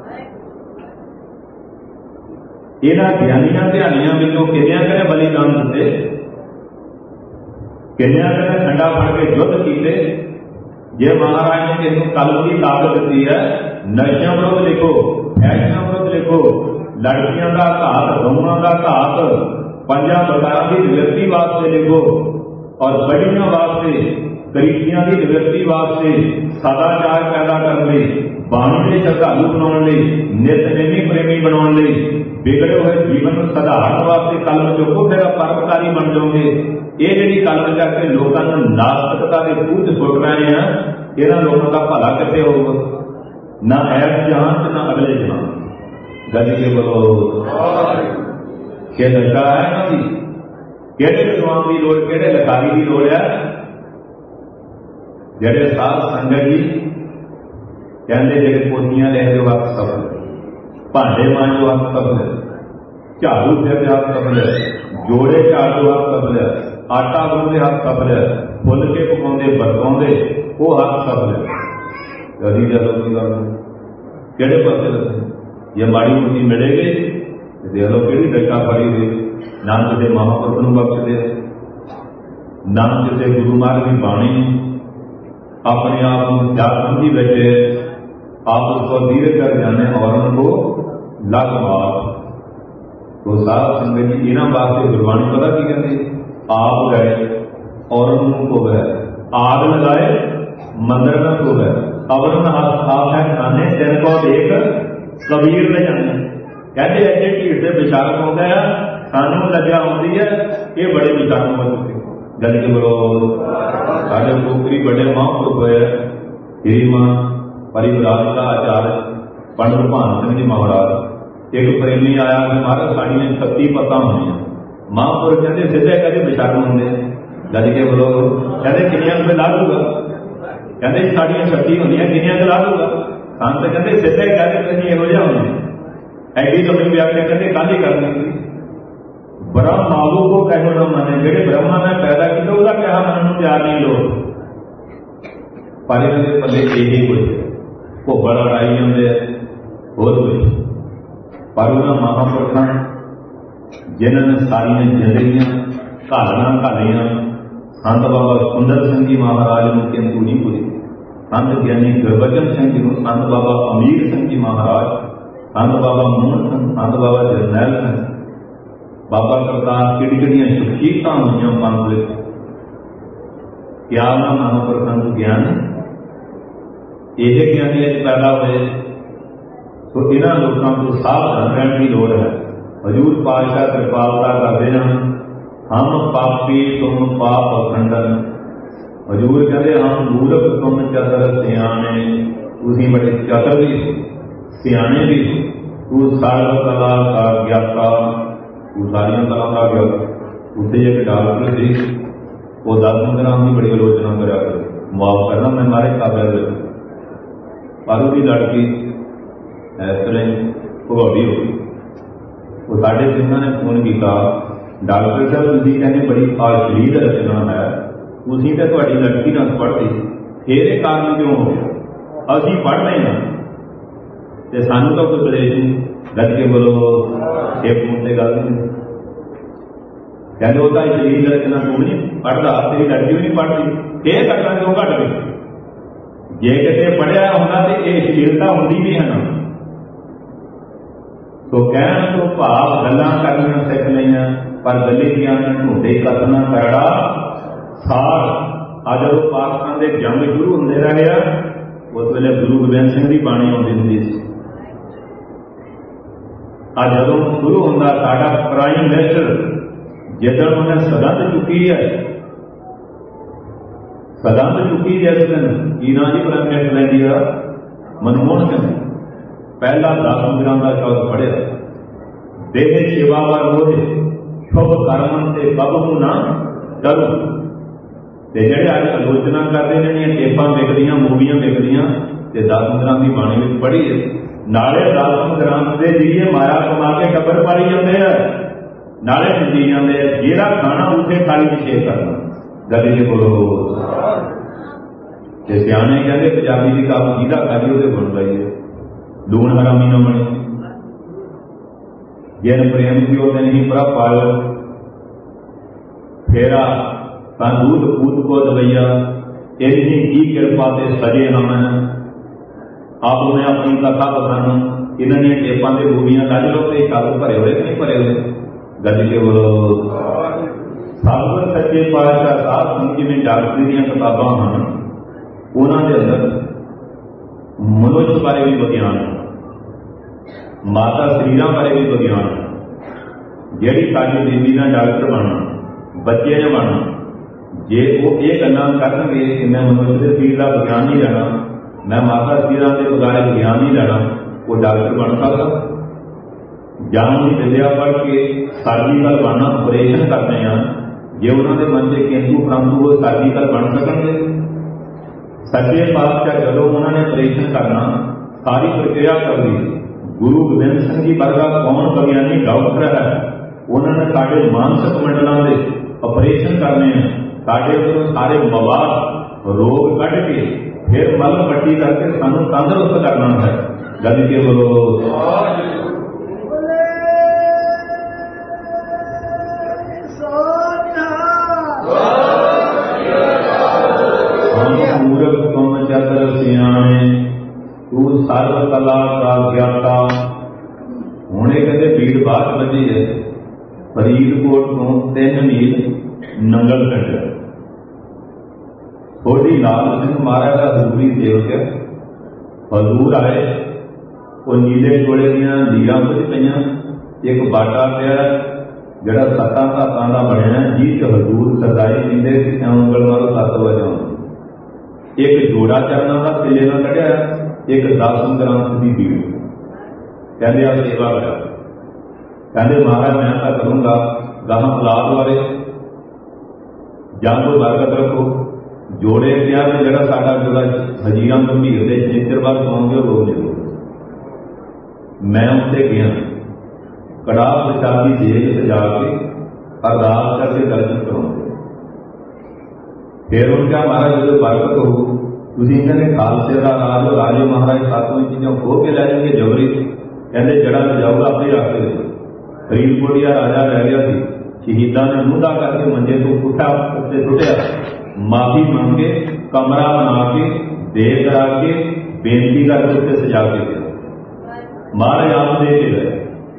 इन्होंने ज्ञानिया ध्यानिया विचों किन्नियां कने बलिदान दिते, किन्नियां कने ठंडा फड़ के युद्ध किए। जे महाराज ने किसी कलम की ताकत दी है, नशियां विरुद्ध लिखो, फैशनां विरुद्ध लिखो, लड़कियां का घात, गऊआं का घात, 5 प्रकारों की निवृत्ति वास्ते लिखो, और बड़ियां वास्ते गरीबियां की निवृत्ति वास्ते सदाचार पैदा करने, बाणी के श्रद्धालु बनाने, नितनेमी प्रेमी बनाने, बिगड़े हुए जीवन सुधारन वास्ते कलम चुको, फिर परोपकारी बन जाओगे। ये जी कलम करके लोगों को नास्तिकता के खूह सुट रहे हैं, इन्होंने लोगों का भला कितने होगा, ना ऐस जहान ना अगले जहान। गज के बोलो। कि दशा है ना जी, किहड़े विद्वान की लोड़, किहड़े लिखारी की लोड़ है। जेडे साध संगत जी कहते जेडे पोथियां लिखते हो हक सफल, भांडे मांजो हक सफल, झाड़ू फिरते हक सफल, जोड़े झाड़ो हक सफल, आटा गुनते हक सफल, फुलके पकाते बरताते वो हक सफल। कभी जब किहड़े पासे ये माड़ी मोटी मिलेगी, देख लो कि डका फड़ी हुई, ना किसी महापुरुष को बख्श दे, ना किसी गुरु महाराज की बाणी, अपने आप को क्या समझी बैठे, आप उसको धीरे कर जाने और उनको लग मार। तो साथ संगत जी इन्हों वास्ते गुरबाणी पता की कहती, आप गए और उनको गए, आग लगाए मंदिर में सो गए, अवर हाथ साफ है खाने तेरे को देख कबीर ले जाते कहते अजे ढीठ से बेशर्म आਉਂਦਾ ਆ ਸਾਨੂੰ ਲੱਜਾ ਆਉਂਦੀ ਹੈ ਇਹ बड़े बेशर्म हो चुके गल के बोलो साढ़े पोखरी बड़े महापुरुष होए श्री मां परिवराज का आचार्य पंडित भान सिंह जी महाराज एक प्रेमी आया कि महाराज साड़ियां 36 पत्ता होंगे महापुरुष कहते सीधे कदे बेशर्म होंगे गल के बोलो कहते किनिया रुपये ला दूंगा कहते साड़ियां 36 होंगे किनिया ला दूंगा संत कहते सीधे कहते कहीं इहो जिहा होंगे एडी लंबी व्याख्या कहते कल ही कर दी ब्रह्म मालू को कहो न मने जेडे ब्रह्मा ने पैदा किया उसका कहा मन प्यार नहीं लो पर इन्होंने पले यही कुछ वो बड़ा आई जाते बहुत कुछ पर उन्होंने महापुरखा जिन्होंने सारिया जिंदगियां घालना घालियां संत बाबा सुंदर सिंह जी महाराज ने किंतु नहीं पूरी संत ज्ञानी गुरबचन सिंह जी को संत बाबा अमीर सिंह जी महाराज संत बाबा मोहन सिंह संत बाबा जरनैल सिंह बाबा करतार किड़ी किड़ियां शख्सियत हुई पंथ क्या महापुरखों को ज्ञान ये ज्ञानी पैदा हुए तो इन्होंने लोगों को सावधान रहने की लोड़ है हजूर पातशाह कृपालता करते हैं हम पापी तुम पाप अखंडन हजूर कहते हम मूर्ख तुम चतर सियाने तुसी बड़े चतर भी सियाने भी तू सर्व कला का ज्ञाता वो सारिया कला का गया उत्ते एक डॉक्टर थी वो 10-15 की बड़ी आलोचना करा कर माफ करना मैं मारे काबिल पर उसकी लड़की इस तरह भगौड़ी हो गई वो साढ़े सिंह ने फोन किया डॉक्टर साहब तुम कहने बड़ी अश्लील रचना है उसी तो थोड़ी लड़की ना पढ़ती फिर ये कारण क्यों हो गया अभी पढ़ रहे हैं तो सानू तो कुछ कलेश नहीं गल के बोलो ये फोन से गल नहीं कहते वो तो शरीर रचना तू नहीं पढ़ता तेरी लड़की भी नहीं पढ़ती ये घटना क्यों घट गई जे कितने पढ़िया होना तो ये अश्लीलता होती भी है ना तो कहने तो भाव गल्लां करनियां सीख लिया पर गली दियां ढूंढे कतना करड़ा सार अज जो पाकिस्तान के जंग शुरू होंदे रहे उस वेले गुरु गोबिंद सिंह की बाणी आउंदी हुंदी सी अज जो शुरू होंदा साडा प्राइम मिनिस्टर जिदन उन्हें सदन चुकी है सदन चुकी जिस दिन की ना जी प्राइम मिनिस्टर लैंदी है मनमोहन सिंह पहला 10 ग्राम का शब्द पढ़िया देह सेवा वर मोहे शुभ कर्मन से कबू ना डरो जेडे अज आलोचना करते हैं टेपा विकदियां मूवियां विकदियां 10 ग्राम की बाणी में पढ़ी है नाले 10 ग्राम के जरिए माया कमा के टब्बर पाली जाते हैं नाले खिंची जाते हैं जेड़ा खाना उसे थाली में शेयर करना गली से बोलो सियाने कहते पंजाबी की कहावत जिहदा खाली वो गुण पाइए लूण हरामी न बने जिन प्रेम की वो दिन ही प्रभ पालो फेरा दूध पूत को दवैया इतनी की कृपा से सजे हम आप उन्हें अपनी कथा बताना इन्होंने टेपा के मूवियां कज लो तो कल भरे हुए कि नहीं भरे हुए गज के बोलो सब सच्चे पातशाह साहब सिंह जी में डॉक्टरी दी किताबां हैं उन्होंने अंदर मनुष्य बारे भी विज्ञान है माता शरीर बारे भी विज्ञान है जी साड़ी बेबी का डॉक्टर बनना बच्चे ने बनना जे वो ये गल्लां करनगे कि मैं मनुष्य के शरीर का विज्ञान नहीं लेना मैं माता शरीर के बगाड़े विज्ञान नहीं लेना वो डॉक्टर बन सकता जान की विद्या पढ़ के सर्जिकल बनना ऑपरेशन करते हैं जे उन्होंने मन से किंतु परंतु वो सर्जिकल बन सकेंगे सच्चे पातशाह जदों उन्होंने ऑपरेशन करना सारी प्रक्रिया कर दी गुरु गोबिंद सिंह जी वर्गा कौन विज्ञानी डॉक्टर है उन्होंने साढ़े मानसिक मंडलों के ऑपरेशन करने हैं साढ़े उन्होंने सारे मवाद रोग कट के फिर मल पट्टी करके सानू तंदुरुस्त करना है गज के बोलो मूर्ख तुम चतर सियाने तू सर्व कला का ज्ञाता हुणे कहते भीड़ बात बजी है फरीदकोट तो 3 मील नंगल कटे थोड़ी लाल सिंह महाराज का हजूरी सेवक हजूर आए वो नीले चोले दियां लीरां कुछ पईयां, एक बाटा पिया जिहड़ा 7 धातां दा बनया, जिस हजूर सरदाई पींदे सी त्या उंगल वालों 7 वजाउंदे। एक जोड़ा चरणा का तिले का कढ़िया, एक 10 ग्रंथ की भीड़। कहते आप सेवा करा, कहते महाराज मैं तो करूँगा, गाह औलाद वाले जान को बरकत रखो। जोड़े क्या जरा साडा जोड़ा हजीरा गंभीर के चित्र वाल पाओगे लोग जरूर। मैं उत्ते गया, कड़ाह प्रसादी देख सजा के अरदास करके दर्शन कराउंगे। फिर उनका महाराज जो बरकत हो, तुसीं कहते खालसे का राज और राजे महाराज सातों चीज़ों खो के लै जाएंगे जबरी। कहते जड़ा ले जाऊगा अपने रख दे। फरीदकोट का राजा रह गया थी, शहीदा ने मुंदा करके मंजे को उठा उससे टुटिया, माफी मांग के कमरा बना के देर करा के बेनती करके उससे सजा के दिया। महाराज आप दे के गए।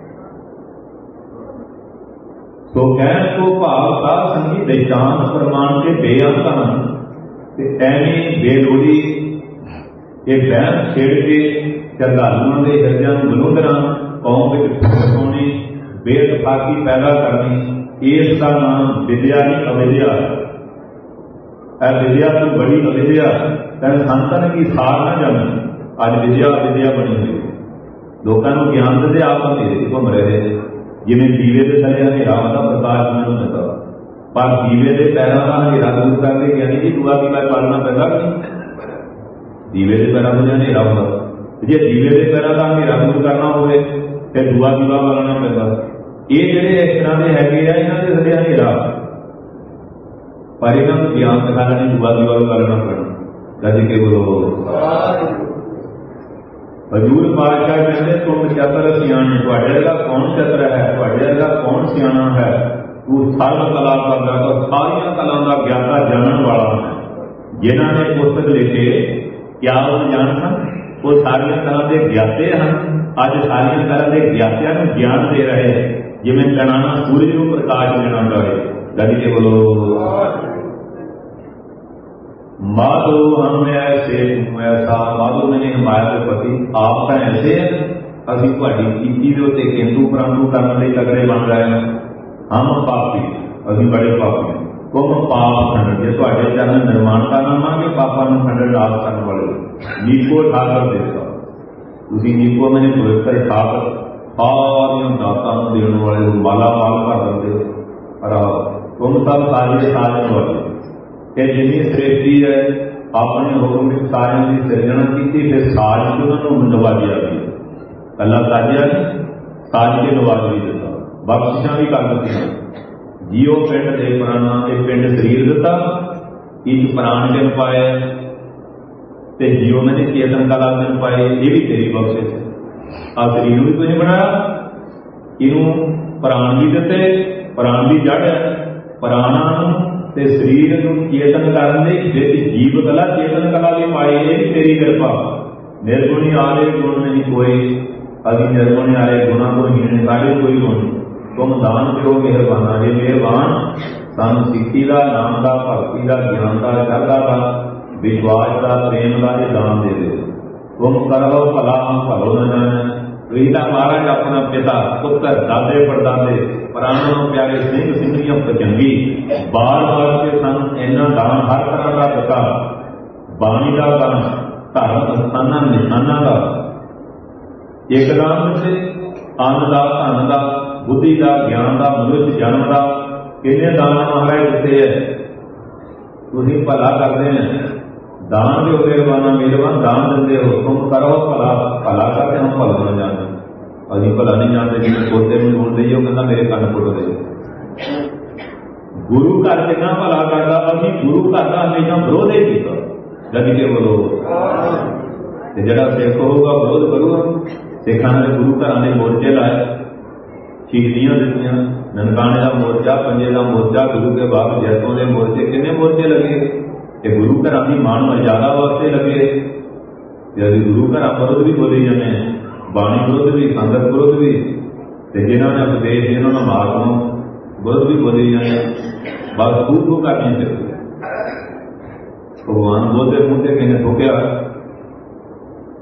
तो कहन को भाव का संगी देशान प्रमाण के बेअंत एवं बेलोड़ी ये बहन छेड़ के श्रद्धालुओं के हृदय बलुंदरा कौम में बेतफाकी पैदा करनी, इसका नाम विद्या की अविद्या है। विद्या तो बड़ी अविद्या, संतन की सार न जानी, अज विद्या अविद्या बनी हुई। लोगों को ज्ञान दे आप अंधेरे घूम रहे, जिमें दीवे के थले अंधेरा होता प्रकाश नहीं होता, पर दीवे के पैरों का अंधेरा दूर करके यानी कि दुआ की बात पालना पैदा नहीं। दीवे के पैरों में अंधेरा होता, जे दीवे के पैरों का अंधेरा दूर करना हो तो दुआ की बात पालना पैदा। ये ਜਿਹੜੇ इस तरह के है इन्हों के थले अंधेरा, पर इन्हों को ज्ञान दिखाना नहीं, दुआ की बात करना पड़ना। गज के बोलो हजूर पातशाह कहते तुम चतर सियाने, तुहाडे वर्गा कौन चतर है, तुहाडे वर्गा कौन सियाना है, तू सर्व कला करदा, तो सारिया कलां दा ज्ञाता जानन वाला है। जिन्होंने पुस्तक लिखे क्या वो जान सन, वो सारिया कलां दे ज्ञाते हैं। अज सारिया कलां दे ज्ञातियां नूं ज्ञान दे रहे हैं, जिवें कणाना सूरज को प्रकाश देना है। गज के बोलो माधो हम ऐसे ऐसा, माधो मैंने हमारे के पति आप तो ऐसे हैं, अभी तुहाडी कीती दे उत्ते किंतु परंतु करने लई तगड़े बन रहे हैं। हम पापी, अभी बड़े पापी हैं। तुम पाप खंड, जे तुहाडे चरण निर्माण का नाम आ के पापा नूं खंड नाश करने वाले नीको ठाकर देता। तुसीं नीको मैंने पवित्र ठाकर सारियां दातां नूं देण वाले माला माल कर दिंदे हो। तुम सब सारे साजन वाले, ये जिन्नी सृष्टि है अपने हुक्म में सारियां की सिरजना की, फिर साज के उन्होंने नवाजिया भी, कला साजिया नहीं, साज के नवाज भी दिता, बख्शिशां भी कर दी। जीओ पिंड दे प्राणा, एक पिंड शरीर दिता, इच प्राण दिन पाए, ते जीओ मैंने चेतन कला दिन पाए, ये भी तेरी बख्शिश है। आ शरीर भी तुझे बनाया, इनू प्राण भी दिते, प्राण भी जड़ है, प्राणा ते शरीर को चेतन करने जीव कला चेतन कला भी पाई, ये भी तेरी कृपा। निर्गुणी आले गुण नहीं कोई, अभी निर्गुणी आले गुणा को हीन साढ़े कोई गुण। तुम दान करो मेहरबाना, ये मेहरबान सन सिक्खी का, नाम का, भक्ति का, ज्ञान का, श्रद्धा का, विश्वास का, प्रेम का ये दान दे दे। तुम करो भला हम भलो न जाने। रीता महाराज अपना पिता पुत्र दादे परदादे प्राणों प्यारे सिंह सिंधियां पचंगी बार बार के सन इन्ना दान हर तरह का दिता, बाणी का दान, धर्म स्थाना निशाना का, एक दान से अन्न का, धन का, बुद्धि का, ज्ञान का, मनुष्य जन्म का, किन्ने दान महाराज दिते है। तुसीं भला करते हैं, दान दो मेहरबाना, मेहरबान दान देते हो। तुम करो भला, भला करते हम भला न जानते, अभी भला नहीं जानते। जिन्हें पोते में बोल दे कहना मेरे कन फुट दे। गुरु घर कितना भला करता, अभी गुरु घर का हमेशा विरोध ही किया। गज के बोलो जरा सिख होगा विरोध करूगा। सिखा ने गुरु घर ने मोर्चे लाए, शहीदियां दित्तियां, ननकाने का मोर्चा, पंजे का मोर्चा, गुरु के बाग जैतों के मोर्चे, कितने मोर्चे लगे। ये गुरु घर की मान मर्यादा वास्ते लगे। यदि गुरु घर विरुद्ध भी बोले जाने, बाणी विरुद्ध भी, संगत विरुद्ध भी, जिन्होंने उपदेश, जिन्होंने महात्मा विरुद्ध भी बोले जाने, बस तू कर नहीं सकते। भगवान बोलते बोलते कहने ठोकिया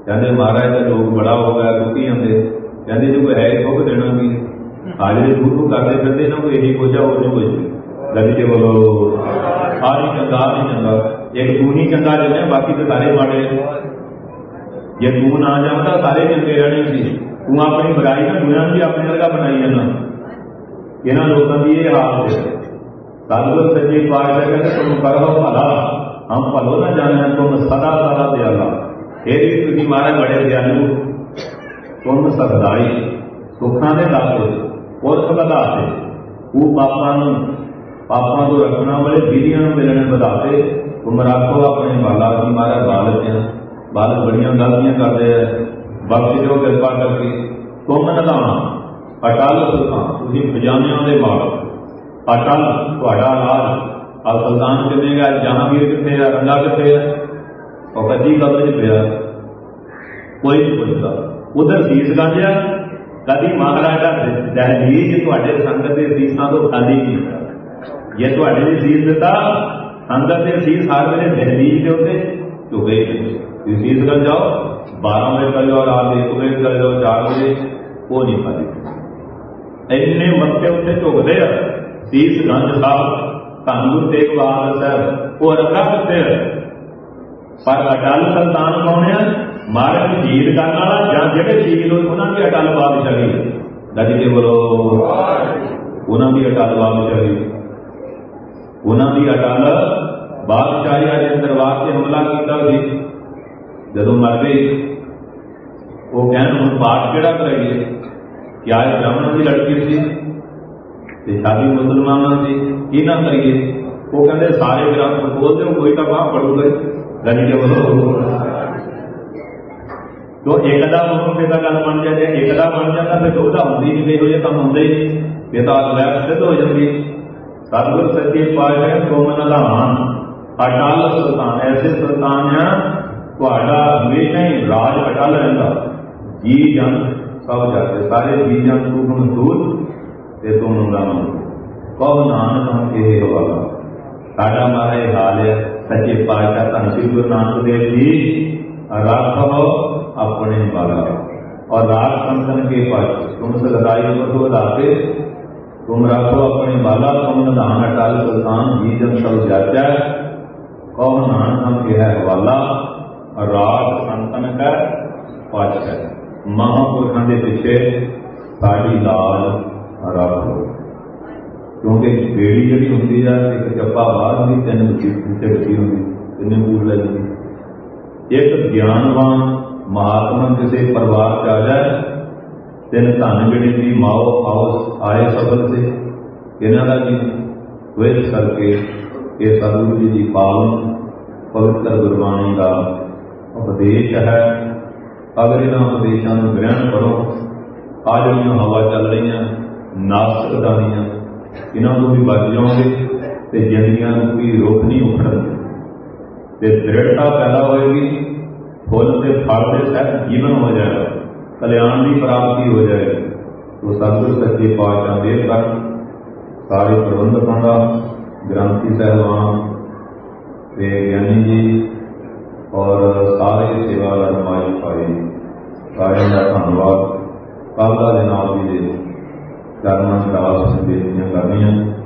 कहते महाराज का लोग बड़ा हो गया टुकी जाते, कहते जो कोई है थोक देना भी आज जो गुरु करते फिरते ना कोई यही कुछ है वो नहीं कुछ गली के बोलो आ नहीं चंगा आ नहीं चंगा, एक तू नहीं चंगा रहने बाकी तो सारे माड़े, जे तू ना जाता सारे चंगे रहने सी, तू अपनी बुराई ना दुनिया भी अपने वर्गा बनाई जाना, इन्होंने लोगों की ये हाल है। सतगुर सच्चे पातशाह कहते तुम करो भला हम भलो ना जाने तुम सदा सदा दयाला, फिर भी तुम महाराज बड़े दयालु, तुम सदाई सुखा के दाते और सदाते, वो पापा को रखना वाले विधियां मिलने बताते, तुम रखो अपने बाला की महाराज बालक हैं, बालक बड़िया गलतियां करते हैं, बख्श दो कृपा करके, तुम निधान अटल सुल्तान तुम खजानियों के मालक, अटल थोड़ा राज अब सुल्तान कितने का जहांगीर कितने का रंगा कितने है और कच्ची कब्र च पिया कोई नहीं पुछता, उधर सीस गांजिया कभी महाराज का दहलीज थोड़े संगत के सीसा तो खाली नहीं होता, जे थोड़े सीस दिता संगत के सीस हर वे दहलीज के उत्ते झुके ही सीस कर जाओ 12 बजे कर जाओ, रात 1 बजे कर जाओ, 4 बजे वो नहीं खाली, इन्ने मत्थे उत्ते झुकते हैं सीस गंज साहब धन गुरु तेग बहादुर साहब वो रखा करते हैं, पर अटल सुल्तान कौन है महाराज शहीद करने वाला या जेडे शहीद होए उन्होंने अटल बादशाही है, गज के बोलो उन्होंने अटल बादशाही, उन्होंने अटल बादशाही आज दरबार से हमला किया जो मर गई, वो कहन हम पाठ केड़ा कराइए कि आज ब्राह्मण की लड़की सी शादी मुसलमाना सी की ना करिए, वो कहते सारे ग्रंथ खोल दो कोई तो वहां पढ़ूगा गली के बोलो, तो एकदा मुझे गल बन जाए, एकदा बन जाता फिर दोहरा होंगी नहीं, हो काम होंगे ये तो अगलैब सिद्ध हो जाती। सतगुर सच्चे पातशाह तुम निधान अटल सुल्तान, ऐसे सुल्तान है थोड़ा हमेशा ही राज अटल रहा, जी जन सब जाते सारे जी जन तू हम दूर ते तुम राम कहो नानक हम ये हवाला, साडा मारा ये हाल है सच्चे पातशाह धन श्री गुरु नानक देव जी रखो अपने बाला और राज संतन के पास तुम सदाई को बताते, तुम रखो अपने बाला तुम निधान अटल सुल्तान जी जन सब जाचा, कहो नानक हम ये हवाला राज संतन का पातशाह, महापुरुषों के पिछे साड़ी लाल रखो, क्योंकि बेड़ी जी होंगी है एक चप्पा बाहर होंगी, 3 पीछे रखी होंगी, 3 पूल लगेगी, एक ज्ञानवान महात्मा किसी परिवार से आ जाए 3 धन बेड़ी की माओ आओ आए सफल से इन्हों का जी द्वेष करके ये सतगुरु जी की पावन पवित्र गुरबाणी का उपदेश है, अगर इन उपदेशों को ग्रहण करो आ जो हवा चल रही नास्तिक दानियां इन्हों को भी बच जाओगे तो जिंदगियां भी रोक नहीं उखड़ेंगे, दृढ़ता पैदा होएगी, फुल से फल से सह जीवन हो जाएगा, कल्याण की प्राप्ति हो जाएगी। तो सतगुर सच्चे पातशाह देव कर सारे प्रबंधकों का ग्रंथी साहबान ज्ञानी जी और सारे सेवादार माई भाई सारे का धन्यवाद, काला जनाब जी के चरणों दास बेनतियां करनिया,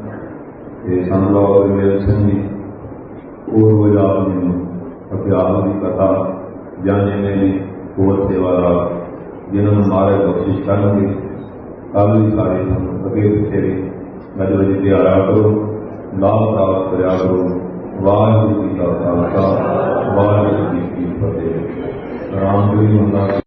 संत मेल सिंह जी पूर्व आप जी अभ्यास की कथा या मेरी होर सेवादार जिन्होंने महाराज बख्शिश करेंगे, कल भी सारे अगे पिछे गज बज त्यारा करो, लाभ प्राप्त करा करो, वाहिगुरू जी का खालसा वाहिगुरू जी की फतेह। राम जी